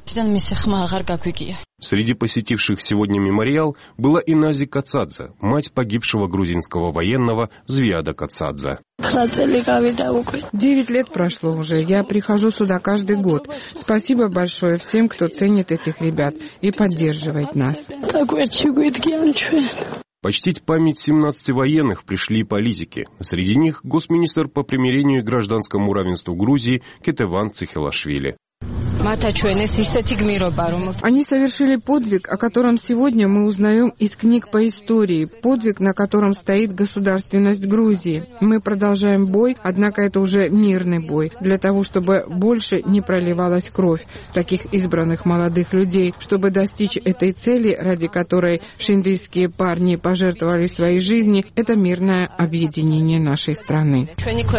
Среди посетивших сегодня мемориал была и Нази Кацадзе, мать погибшего грузинского военного Звияда Кацадзе. Девять лет прошло уже. Я прихожу сюда каждый год. Спасибо большое всем, кто ценит этих ребят и поддерживает нас. Почтить память семнадцати военных пришли и политики. Среди них госминистр по примирению и гражданскому равенству Грузии Кетеван Цихелашвили. Они совершили подвиг, о котором сегодня мы узнаем из книг по истории, подвиг, на котором стоит государственность Грузии. Мы продолжаем бой, однако это уже мирный бой, для того, чтобы больше не проливалась кровь таких избранных молодых людей, чтобы достичь этой цели, ради которой шиндийские парни пожертвовали своей жизни, это мирное объединение нашей страны.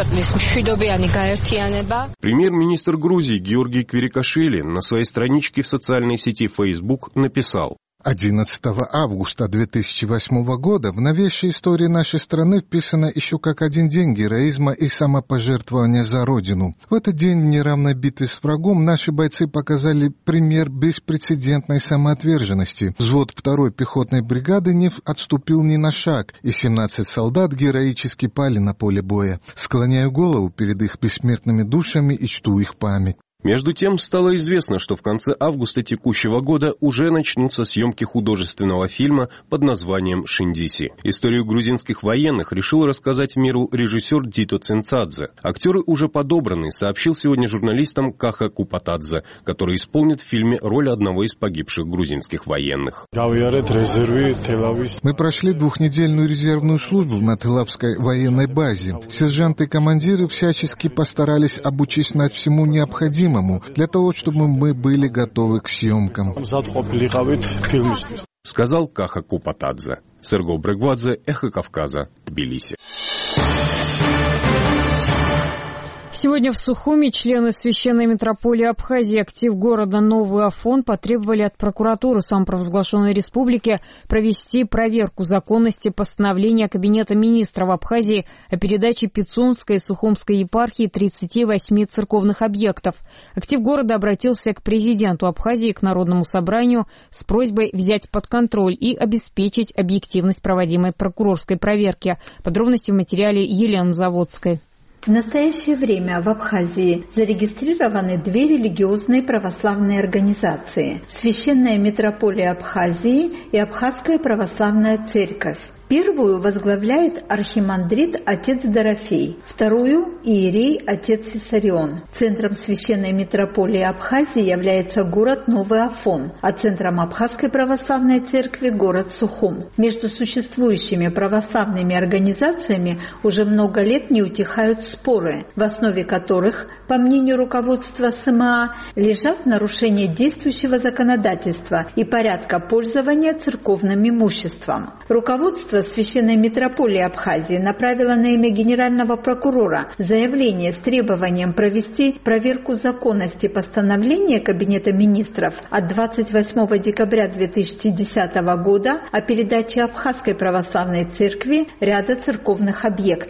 Премьер-министр Грузии Георгий Квирикашвили на своей страничке в социальной сети Facebook написал: одиннадцатого августа две тысячи восьмого года в новейшей истории нашей страны вписано еще как один день героизма и самопожертвования за Родину. В этот день в неравной битве с врагом наши бойцы показали пример беспрецедентной самоотверженности. Взвод второй пехотной бригады не отступил ни на шаг, и семнадцать солдат героически пали на поле боя. Склоняю голову перед их бессмертными душами и чту их память. Между тем, стало известно, что в конце августа текущего года уже начнутся съемки художественного фильма под названием «Шиндиси». Историю грузинских военных решил рассказать миру режиссер Дито Цинцадзе. Актеры уже подобраны, сообщил сегодня журналистам Каха Купатадзе, который исполнит в фильме роль одного из погибших грузинских военных. Мы прошли двухнедельную резервную службу на Телавской военной базе. Сержанты и командиры всячески постарались обучить нас всему необходимому, для того, чтобы мы были готовы к съемкам. Сказал Каха Купатадзе. Серго Брегвадзе, Эхо Кавказа, Тбилиси. Сегодня в Сухуми члены Священной митрополии Абхазии, актив города Новый Афон, потребовали от прокуратуры самопровозглашенной республики провести проверку законности постановления Кабинета министров Абхазии о передаче Пицунской и Сухумской епархии тридцати восьми церковных объектов. Актив города обратился к президенту Абхазии, к Народному собранию с просьбой взять под контроль и обеспечить объективность проводимой прокурорской проверки. Подробности в материале Елены Заводской. В настоящее время в Абхазии зарегистрированы две религиозные православные организации – Священная митрополия Абхазии и Абхазская православная церковь. Первую возглавляет архимандрит отец Дорофей, вторую – иерей отец Виссарион. Центром Священной митрополии Абхазии является город Новый Афон, а центром Абхазской православной церкви – город Сухум. Между существующими православными организациями уже много лет не утихают споры, в основе которых, по мнению руководства СМА, лежат нарушения действующего законодательства и порядка пользования церковным имуществом. Руководство Священной митрополии Абхазии направила на имя генерального прокурора заявление с требованием провести проверку законности постановления Кабинета министров от двадцать восьмого декабря две тысячи десятого года о передаче Абхазской православной церкви ряда церковных объектов.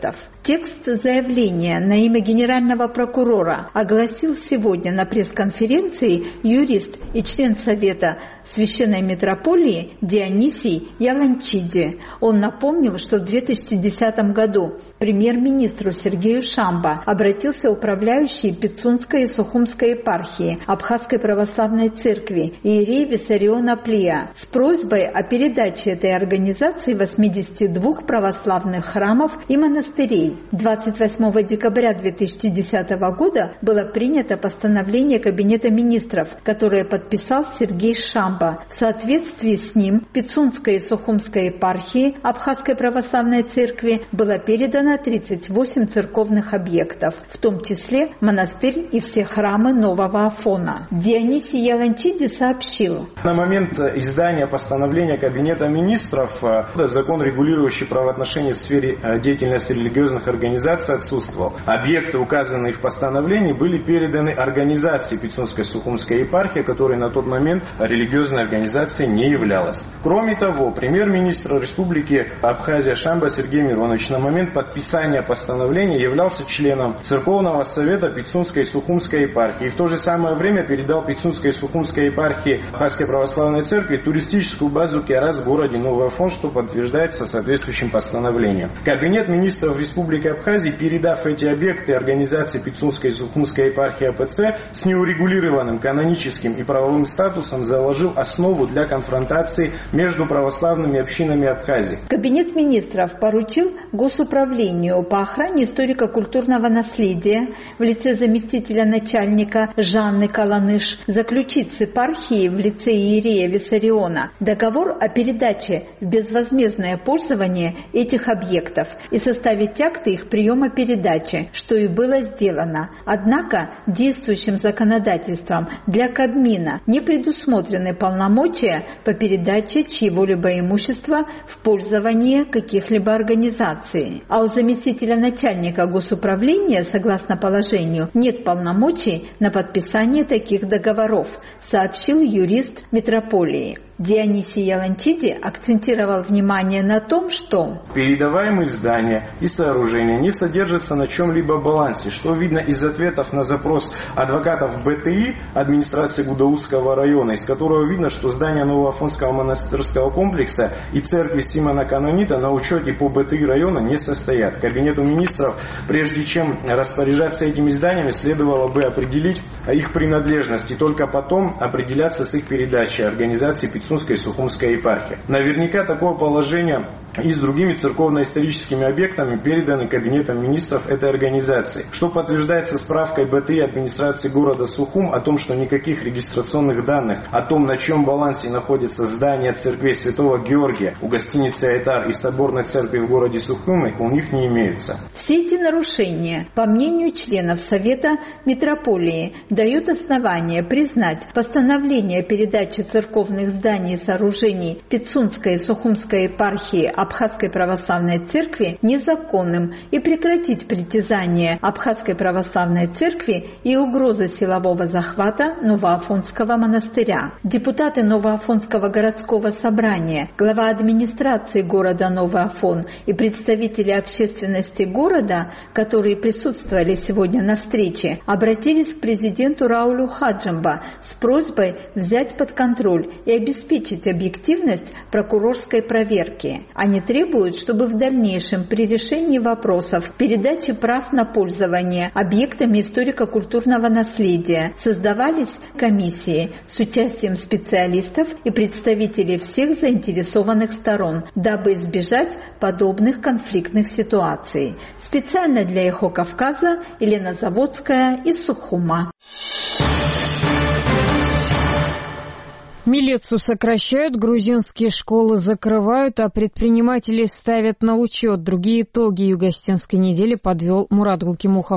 Текст заявления на имя генерального прокурора огласил сегодня на пресс-конференции юрист и член Совета Священной Митрополии Дионисий Яланчиди. Он напомнил, что в две тысячи десятом году премьер-министру Сергею Шамбо обратился управляющий Пицунской и Сухумской епархии Абхазской православной церкви иерей Виссарион Аплия с просьбой о передаче этой организации восьмидесяти двух православных храмов и монастырей. двадцать восьмого декабря две тысячи десятого года было принято постановление Кабинета министров, которое подписал Сергей Шамбо. В соответствии с ним Пицунской и Сухумской епархии Абхазской православной церкви было передано тридцать восемь церковных объектов, в том числе монастырь и все храмы Нового Афона. Дионисий Яланчиди сообщил. На момент издания постановления Кабинета министров закон, регулирующий правоотношения в сфере деятельности религиозных организаций, отсутствовал. Объекты, указанные в постановлении, были переданы организации Пицунской и Сухумской епархии, которая на тот момент религиозной организацией не являлась. Кроме того, премьер-министр Республики Абхазия Шамбо Сергей Миронович на момент подписания постановления являлся членом Церковного совета Пицунской и Сухумской епархии и в то же самое время передал Пицунской и Сухумской епархии Абхазской православной церкви туристическую базу Киарас в городе Новый Афон, что подтверждается соответствующим постановлением. Кабинет министров Республики Абхазия, передав эти объекты организации Пицунской и Сухумской епархии А П Ц с неурегулированным каноническим и правовым статусом, заложил основу для конфронтации между православными общинами Абхазии. Кабинет министров поручил Госуправлению по охране историко-культурного наследия в лице заместителя начальника Жанны Каланыш заключить с епархией в лице иерея Виссариона договор о передаче в безвозмездное пользование этих объектов и составить акты их приема передачи, что и было сделано. Однако действующим законодательством для Кабмина не предусмотрены полномочия по передаче чьего-либо имущества в пользование каких-либо организаций. А у заместителя начальника госуправления, согласно положению, нет полномочий на подписание таких договоров, сообщил юрист митрополии. Дионисий Яланчиди акцентировал внимание на том, что передаваемые здания и сооружения не содержатся на чем-либо балансе, что видно из ответов на запрос адвокатов Б Т И администрации Гудаузского района, из которого видно, что здания Новоафонского монастырского комплекса и церкви Симона Канонита на учете по Б Т И района не состоят. Кабинету министров, прежде чем распоряжаться этими зданиями, следовало бы определить их принадлежность и только потом определяться с их передачей организации Пицунской и Сухумской епархии. Наверняка такое положение и с другими церковно-историческими объектами переданы Кабинетом министров этой организации, что подтверждается справкой Б Т И администрации города Сухум о том, что никаких регистрационных данных о том, на чем балансе находятся здания церквей Святого Георгия у гостиницы Айтар и соборной церкви в городе Сухуме, у них не имеются. Все эти нарушения, по мнению членов Совета Митрополии, дают основания признать постановление о передаче церковных зданий и сооружений Пицунской и Сухумской епархии Абхазской православной церкви незаконным и прекратить притязание Абхазской православной церкви и угрозы силового захвата Новоафонского монастыря. Депутаты Новоафонского городского собрания, глава администрации города Новый Афон и представители общественности города, которые присутствовали сегодня на встрече, обратились к президенту Раулю Хаджимбо с просьбой взять под контроль и обеспечить объективность прокурорской проверки. Они требуют, чтобы в дальнейшем при решении вопросов передачи прав на пользование объектами историко-культурного наследия создавались комиссии с участием специалистов и представителей всех заинтересованных сторон, дабы избежать подобных конфликтных ситуаций. Специально для «Эхо Кавказа» Елена Заводская из Сухума. Милицию сокращают, грузинские школы закрывают, а предприниматели ставят на учет. Другие итоги Юго-Осетинской недели подвел Мурат Гукимухов.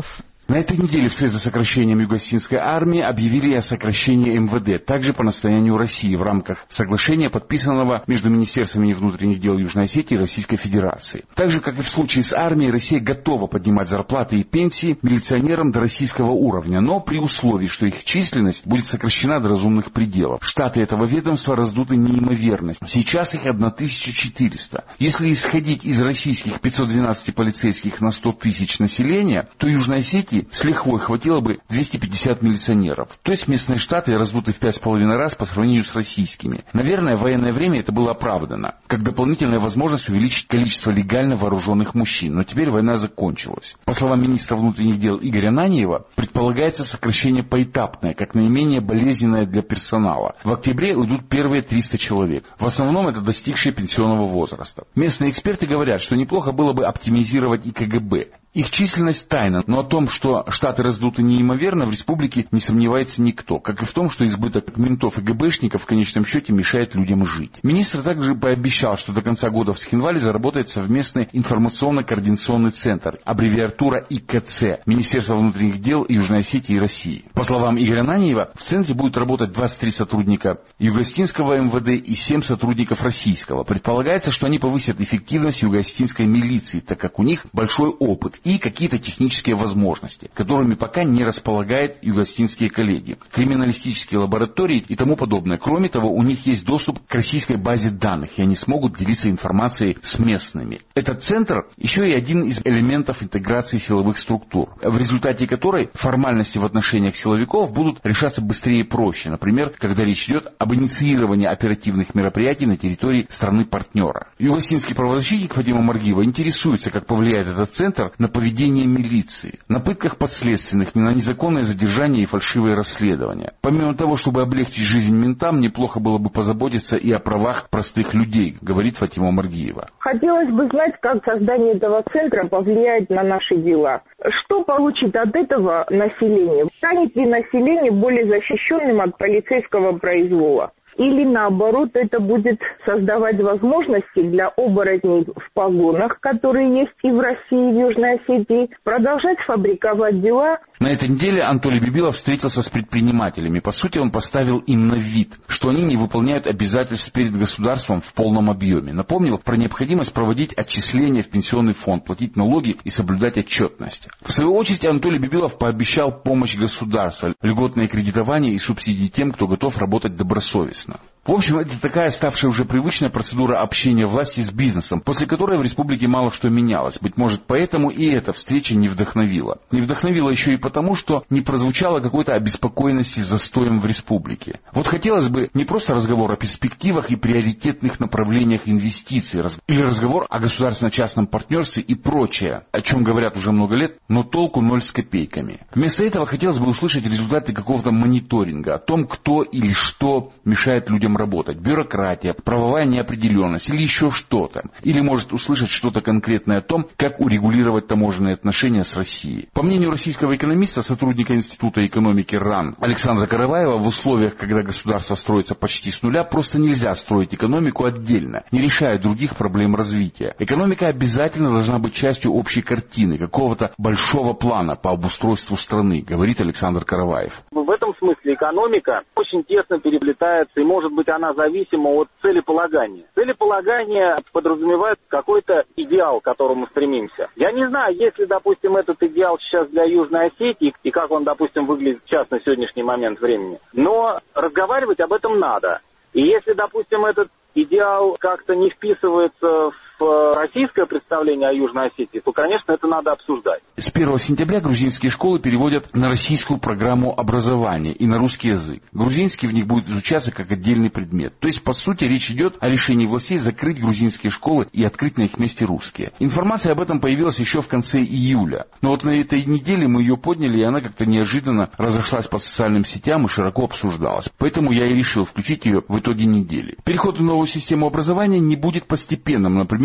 На этой неделе вслед за сокращением Юго-Осетинской армии объявили о сокращении эм вэ дэ, также по настоянию России в рамках соглашения, подписанного между Министерствами внутренних дел Южной Осетии и Российской Федерации. Так же, как и в случае с армией, Россия готова поднимать зарплаты и пенсии милиционерам до российского уровня, но при условии, что их численность будет сокращена до разумных пределов. Штаты этого ведомства раздуты неимоверно. Сейчас их тысяча четыреста. Если исходить из российских пятьсот двенадцать полицейских на сто тысяч населения, то Южной Осетии с лихвой хватило бы двести пятьдесят милиционеров. То есть местные штаты раздуты в пять с половиной раз по сравнению с российскими. Наверное, в военное время это было оправдано, как дополнительная возможность увеличить количество легально вооруженных мужчин. Но теперь война закончилась. По словам министра внутренних дел Игоря Наньева, предполагается сокращение поэтапное, как наименее болезненное для персонала. В октябре уйдут первые триста человек. В основном это достигшие пенсионного возраста. Местные эксперты говорят, что неплохо было бы оптимизировать и ка гэ бэ. Их численность тайна, но о том, что штаты раздуты неимоверно, в республике не сомневается никто, как и в том, что избыток ментов и гэ бэшников в конечном счете мешает людям жить. Министр также пообещал, что до конца года в Схинвале заработает совместный информационно-координационный центр, аббревиатура и ка цэ, Министерство внутренних дел Южной Осетии и России. По словам Игоря Наньева, в центре будут работать двадцать три сотрудника Юго-Осетинского эм вэ дэ и семь сотрудников российского. Предполагается, что они повысят эффективность юго-осетинской милиции, так как у них большой опыт и какие-то технические возможности, которыми пока не располагают юго-осетинские коллеги, криминалистические лаборатории и тому подобное. Кроме того, у них есть доступ к российской базе данных, и они смогут делиться информацией с местными. Этот центр еще и один из элементов интеграции силовых структур, в результате которой формальности в отношениях силовиков будут решаться быстрее и проще, например, когда речь идет об инициировании оперативных мероприятий на территории страны-партнера. Юго-осетинский правозащитник Фатима Маргиева интересуется, как повлияет этот центр на поведение милиции, на пытках подследственных, на незаконное задержание и фальшивые расследования. Помимо того, чтобы облегчить жизнь ментам, неплохо было бы позаботиться и о правах простых людей, говорит Фатима Маргиева. Хотелось бы знать, как создание этого центра повлияет на наши дела. Что получит от этого население? Станет ли население более защищенным от полицейского произвола? Или наоборот, это будет создавать возможности для оборотней в погонах, которые есть и в России, и в Южной Осетии, продолжать фабриковать дела. На этой неделе Анатолий Бибилов встретился с предпринимателями. По сути, он поставил им на вид, что они не выполняют обязательств перед государством в полном объеме. Напомнил про необходимость проводить отчисления в пенсионный фонд, платить налоги и соблюдать отчетность. В свою очередь, Анатолий Бибилов пообещал помощь государства, льготное кредитование и субсидии тем, кто готов работать добросовестно. В общем, это такая ставшая уже привычная процедура общения власти с бизнесом, после которой в республике мало что менялось. Быть может, поэтому и эта встреча не вдохновила. Не вдохновила еще и потому, что не прозвучало какой-то обеспокоенности застоем в республике. Вот хотелось бы не просто разговор о перспективах и приоритетных направлениях инвестиций, или разговор о государственно-частном партнерстве и прочее, о чем говорят уже много лет, но толку ноль с копейками. Вместо этого хотелось бы услышать результаты какого-то мониторинга о том, кто или что мешает людям работать. Бюрократия, правовая неопределенность или еще что-то. Или может услышать что-то конкретное о том, как урегулировать таможенные отношения с Россией. По мнению российского экономиста, сотрудника Института экономики РАН Александра Караваева, в условиях, когда государство строится почти с нуля, просто нельзя строить экономику отдельно, не решая других проблем развития. Экономика обязательно должна быть частью общей картины, какого-то большого плана по обустройству страны, говорит Александр Караваев. В этом смысле экономика очень тесно переплетается, и может быть она зависима от целеполагания. Целеполагание подразумевает какой-то идеал, к которому стремимся. Я не знаю, есть ли, допустим, этот идеал сейчас для Южной Осетии, и как он, допустим, выглядит сейчас на сегодняшний момент времени. Но разговаривать об этом надо. И если, допустим, этот идеал как-то не вписывается в российское представление о Южной Осетии, то, конечно, это надо обсуждать. С первого сентября грузинские школы переводят на российскую программу образования и на русский язык. Грузинский в них будет изучаться как отдельный предмет. То есть, по сути, речь идет о решении властей закрыть грузинские школы и открыть на их месте русские. Информация об этом появилась еще в конце июля. Но вот на этой неделе мы ее подняли, и она как-то неожиданно разошлась по социальным сетям и широко обсуждалась. Поэтому я и решил включить ее в итоге недели. Переход на новую систему образования не будет постепенным. Например,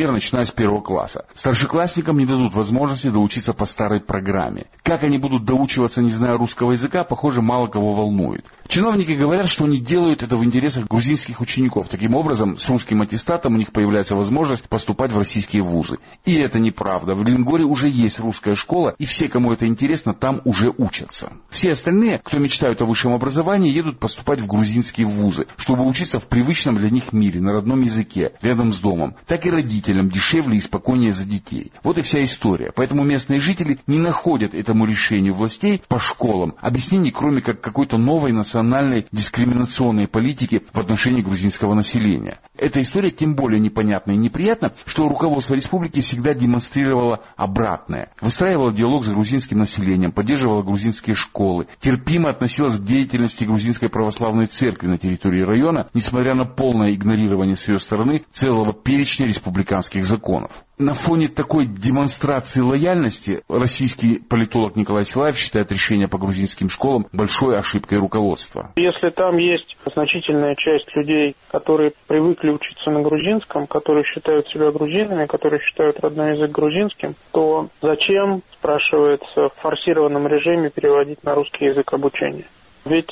примеру, начиная с первого класса. Старшеклассникам не дадут возможности доучиться по старой программе. Как они будут доучиваться, не зная русского языка, похоже, мало кого волнует. Чиновники говорят, что они делают это в интересах грузинских учеников. Таким образом, с русским аттестатом у них появляется возможность поступать в российские вузы. И это неправда. В Ленгоре уже есть русская школа, и все, кому это интересно, там уже учатся. Все остальные, кто мечтают о высшем образовании, едут поступать в грузинские вузы, чтобы учиться в привычном для них мире, на родном языке, рядом с домом. Так и родителям дешевле и спокойнее за детей. Вот и вся история. Поэтому местные жители не находят этому решению властей по школам объяснений, кроме как какой-то новой национальной дискриминационной политики в отношении грузинского населения. Эта история тем более непонятна и неприятна, что руководство республики всегда демонстрировало обратное. Выстраивало диалог с грузинским населением, поддерживало грузинские школы, терпимо относилось к деятельности грузинской православной церкви на территории района, несмотря на полное игнорирование с ее стороны целого перечня республиканских законов. На фоне такой демонстрации лояльности российский политолог Николай Силаев считает решение по грузинским школам большой ошибкой руководства. Если там есть значительная часть людей, которые привыкли учиться на грузинском, которые считают себя грузинами, которые считают родной язык грузинским, то зачем, спрашивается, в форсированном режиме переводить на русский язык обучения? Ведь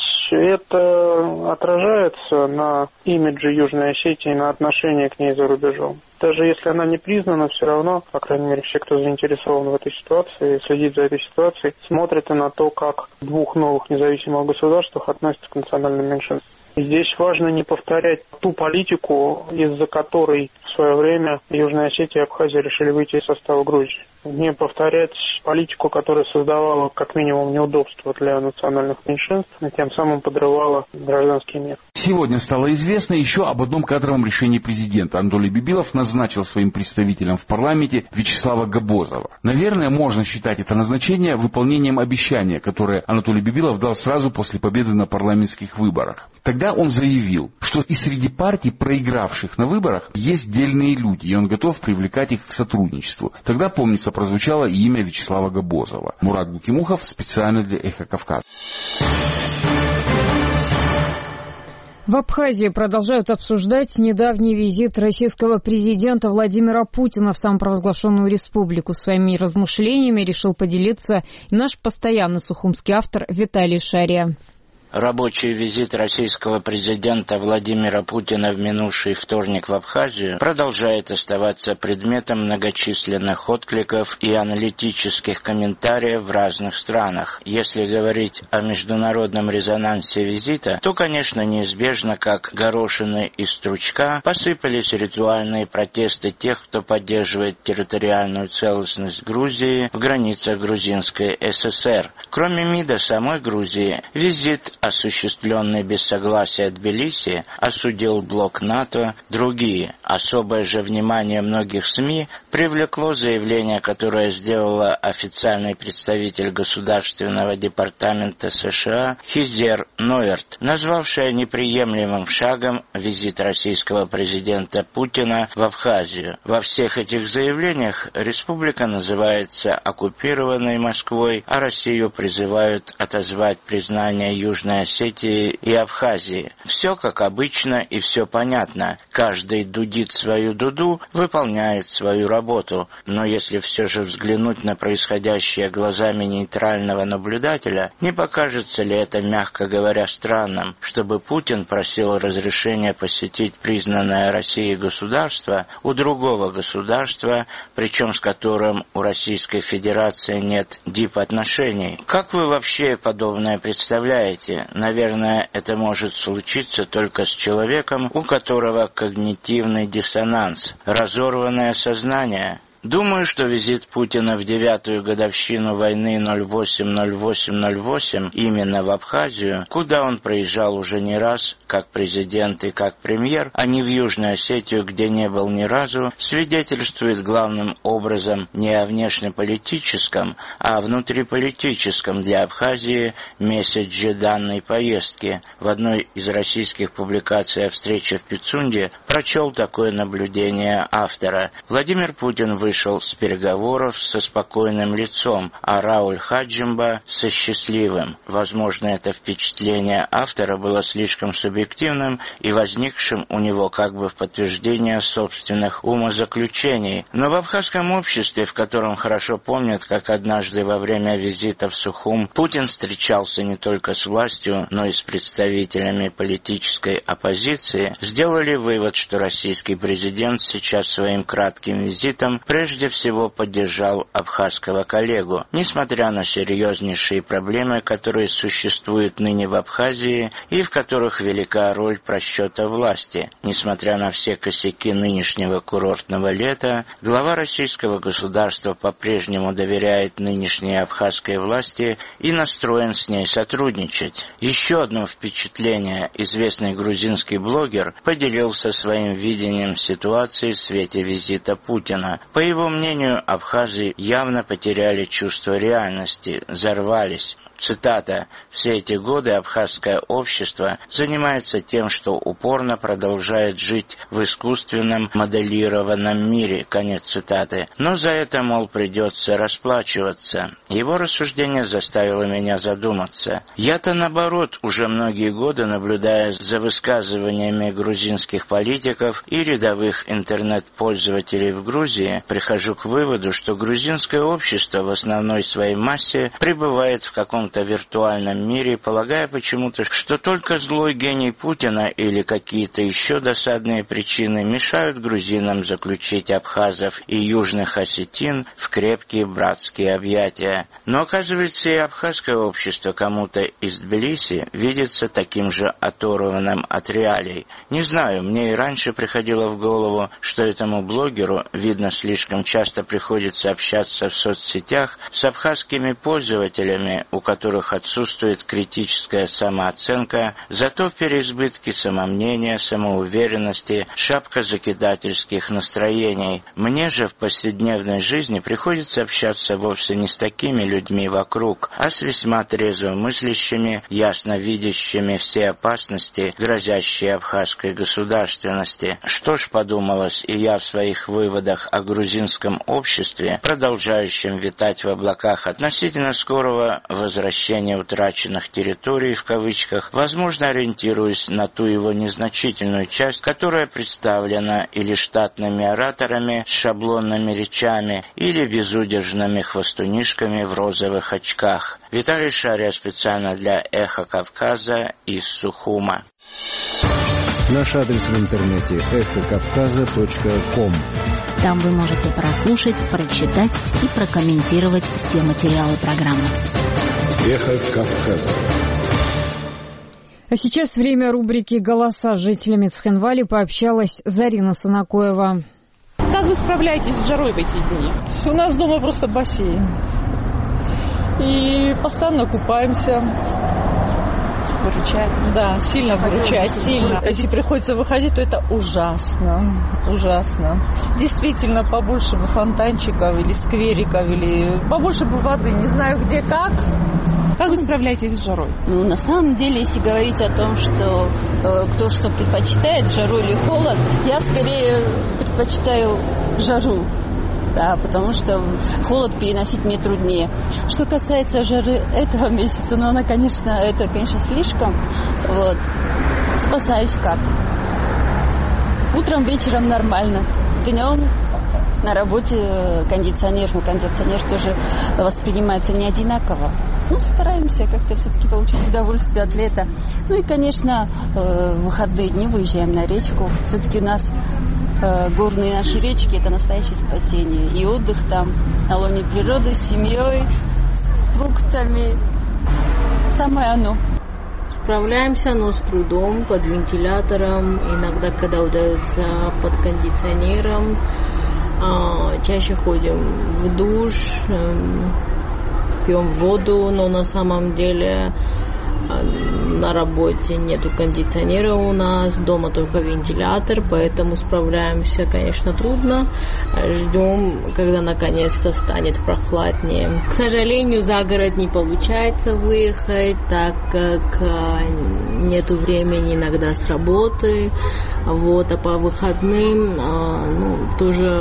это отражается на имидже Южной Осетии, на отношении к ней за рубежом. Даже если она не признана, все равно, по крайней мере, все, кто заинтересован в этой ситуации, следит за этой ситуацией, смотрят и на то, как в двух новых независимых государствах относятся к национальным меньшинствам. И здесь важно не повторять ту политику, из-за которой в свое время Южная Осетия и Абхазия решили выйти из состава Грузии. Не повторять политику, которая создавала как минимум неудобства для национальных меньшинств, и тем самым подрывала гражданский мир. Сегодня стало известно еще об одном кадровом решении президента. Анатолий Бибилов назначил своим представителем в парламенте Вячеслава Габозова. Наверное, можно считать это назначение выполнением обещания, которое Анатолий Бибилов дал сразу после победы на парламентских выборах. Тогда он заявил, что и среди партий, проигравших на выборах, есть дельные люди, и он готов привлекать их к сотрудничеству. Тогда, помнится, прозвучало и имя Вячеслава Габозова. Мурат Букимухов специально для «Эхо Кавказа». В Абхазии продолжают обсуждать недавний визит российского президента Владимира Путина в самопровозглашенную республику. Своими размышлениями решил поделиться наш постоянный сухумский автор Виталий Шария. Рабочий визит российского президента Владимира Путина в минувший вторник в Абхазию продолжает оставаться предметом многочисленных откликов и аналитических комментариев в разных странах. Если говорить о международном резонансе визита, то, конечно, неизбежно, как горошины из стручка, посыпались ритуальные протесты тех, кто поддерживает территориальную целостность Грузии в границах Грузинской ССР. Кроме МИДа самой Грузии, визит, осуществленный без согласия Тбилиси, осудил блок НАТО, другие. Особое же внимание многих СМИ привлекло заявление, которое сделала официальный представитель Государственного департамента США Хизер Нойерт, назвавшая неприемлемым шагом визит российского президента Путина в Абхазию. Во всех этих заявлениях республика называется оккупированной Москвой, а Россию призывают отозвать признание Южной Осетии и Абхазии. Все как обычно и все понятно. Каждый дудит свою дуду, выполняет свою работу. Но если все же взглянуть на происходящее глазами нейтрального наблюдателя, не покажется ли это, мягко говоря, странным, чтобы Путин просил разрешения посетить признанное Россией государство у другого государства, причем с которым у Российской Федерации нет дипотношений? Как вы вообще подобное представляете? Наверное, это может случиться только с человеком, у которого когнитивный диссонанс, разорванное сознание. Думаю, что визит Путина в девятую годовщину войны ноль восемь ноль восемь ноль восемь именно в Абхазию, куда он проезжал уже не раз, как президент и как премьер, а не в Южную Осетию, где не был ни разу, свидетельствует главным образом не о внешнеполитическом, а о внутриполитическом для Абхазии месседже данной поездки. В одной из российских публикаций о встрече в Пицунде прочел такое наблюдение автора. Владимир Путин вышел вышел с переговоров со спокойным лицом, а Рауль Хаджимба со счастливым. Возможно, это впечатление автора было слишком субъективным и возникшим у него как бы в подтверждение собственных умозаключений. Но в абхазском обществе, в котором хорошо помнят, как однажды во время визита в Сухум Путин встречался не только с властью, но и с представителями политической оппозиции, сделали вывод, что российский президент сейчас своим кратким визитом прежде всего поддержал абхазского коллегу. Несмотря на серьезнейшие проблемы, которые существуют ныне в Абхазии и в которых велика роль просчета власти, несмотря на все косяки нынешнего курортного лета, глава российского государства по-прежнему доверяет нынешней абхазской власти и настроен с ней сотрудничать. Еще одно впечатление. Известный грузинский блогер поделился своим видением ситуации в свете визита Путина. По его мнению, абхазы явно потеряли чувство реальности, взорвались. Цитата: «Все эти годы абхазское общество занимается тем, что упорно продолжает жить в искусственном моделированном мире». Конец цитаты. Но за это, мол, придется расплачиваться. Его рассуждение заставило меня задуматься. Я-то, наоборот, уже многие годы, наблюдая за высказываниями грузинских политиков и рядовых интернет-пользователей в Грузии, прихожу к выводу, что грузинское общество в основной своей массе пребывает в каком-то виртуальном мире, полагая почему-то, что только злой гений Путина или какие-то еще досадные причины мешают грузинам заключить абхазов и южных осетин в крепкие братские объятия. Но оказывается, и абхазское общество кому-то из Тбилиси видится таким же оторванным от реалий. Не знаю, мне и раньше приходило в голову, что этому блогеру, видно, слишком часто приходится общаться в соцсетях с абхазскими пользователями, у которых которых отсутствует критическая самооценка, зато в переизбытке самомнения, самоуверенности, шапкозакидательских настроений. Мне же в повседневной жизни приходится общаться вовсе не с такими людьми вокруг, а с весьма трезво мыслящими, ясно видящими все опасности, грозящие абхазской государственности. Что ж, подумалось и я в своих выводах о грузинском обществе, продолжающем витать в облаках относительно скорого возвращения возвращения утраченных территорий, в кавычках, возможно, ориентируясь на ту его незначительную часть, которая представлена или штатными ораторами с шаблонными речами, или безудержными хвостунишками в розовых очках. Виталий Шария специально для «Эхо Кавказа» из Сухума. Наш адрес в интернете эхо кавказа точка ком. Там вы можете прослушать, прочитать и прокомментировать все материалы программы. Эхо Кавказа. А сейчас время рубрики «Голоса». С жителями Цхинвали пообщалась Зарина Санакоева. Как вы справляетесь с жарой в эти дни? У нас дома просто бассейн. И постоянно купаемся. Выручает? Да, сильно выручает, сильно. Если приходится выходить, то это ужасно, ужасно. Действительно, побольше бы фонтанчиков или сквериков, или побольше бы воды, не знаю где как. Как вы справляетесь с жарой? Ну, на самом деле, если говорить о том, что э, кто что предпочитает, жару или холод, я скорее предпочитаю жару. Да, потому что холод переносить мне труднее. Что касается жары этого месяца, ну, она, конечно, это, конечно, слишком. Вот. Спасаюсь как? Утром, вечером нормально. Днем на работе кондиционер, ну, кондиционер тоже воспринимается не одинаково. Ну, стараемся как-то все-таки получить удовольствие от лета. Ну и, конечно, в выходные дни выезжаем на речку. Все-таки у нас горные наши речки – это настоящее спасение. И отдых там на лоне природы, с семьей, с фруктами. Самое оно. Справляемся, но с трудом, под вентилятором. Иногда, когда удается, под кондиционером. Чаще ходим в душ, пьем воду, но на самом деле на работе нету кондиционера у нас, дома только вентилятор, поэтому справляемся, конечно, трудно. Ждем, когда наконец-то станет прохладнее. К сожалению, за город не получается выехать, так как нету времени иногда с работы. Вот, а по выходным, ну, тоже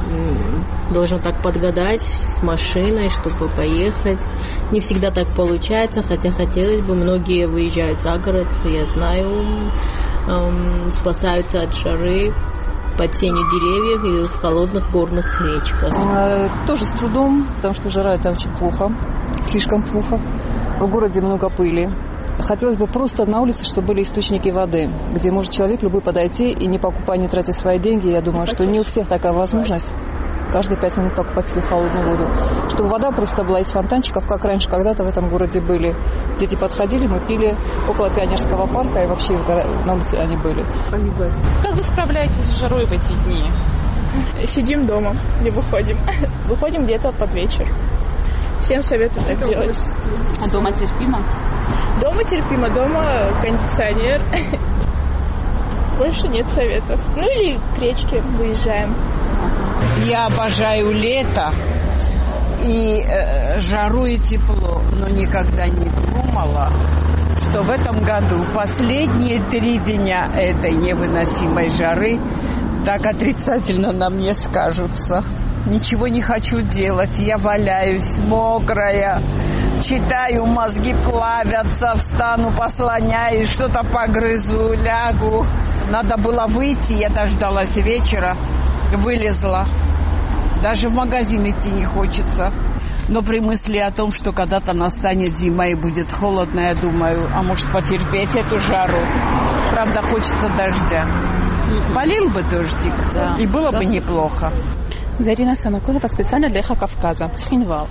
должен так подгадать с машиной, чтобы поехать. Не всегда так получается, хотя хотелось бы. Многие выезжают за город, я знаю, эм, спасаются от жары под тенью деревьев и в холодных горных речках. А, тоже с трудом, потому что жара это очень плохо, слишком плохо. В городе много пыли. Хотелось бы просто на улице, чтобы были источники воды, где может человек любой подойти и не покупая, не тратя свои деньги. Я думаю, что не у всех такая возможность каждые пять минут покупать себе холодную воду. Чтобы вода просто была из фонтанчиков, как раньше когда-то в этом городе были. Дети подходили, мы пили около Пионерского парка, и вообще на улице они были. Как вы справляетесь с жарой в эти дни? Сидим дома, не выходим. Выходим где-то под вечер. Всем советую так делать. А дома терпимо? Дома терпимо, дома кондиционер. Больше нет советов. Ну или к речке выезжаем. Я обожаю лето и э, жару и тепло, но никогда не думала, что в этом году последние три дня этой невыносимой жары так отрицательно на мне скажутся. Ничего не хочу делать, я валяюсь, мокрая, читаю, мозги плавятся, встану, послоняюсь, что-то погрызу, лягу. Надо было выйти, я дождалась вечера, вылезла. Даже в магазин идти не хочется. Но при мысли о том, что когда-то настанет зима и будет холодно, я думаю, а может потерпеть эту жару. Правда, хочется дождя. Полил бы дождик, да, и было да. бы неплохо. Зарина Санакова специально для Эхо Кавказа. Цхинвал.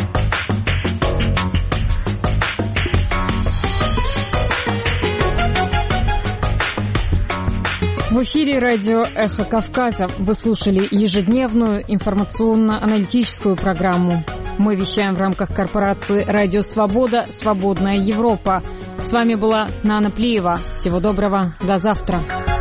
В эфире радио «Эхо Кавказа». Вы слушали ежедневную информационно-аналитическую программу. Мы вещаем в рамках корпорации «Радио Свобода. Свободная Европа». С вами была Нана Плиева. Всего доброго. До завтра.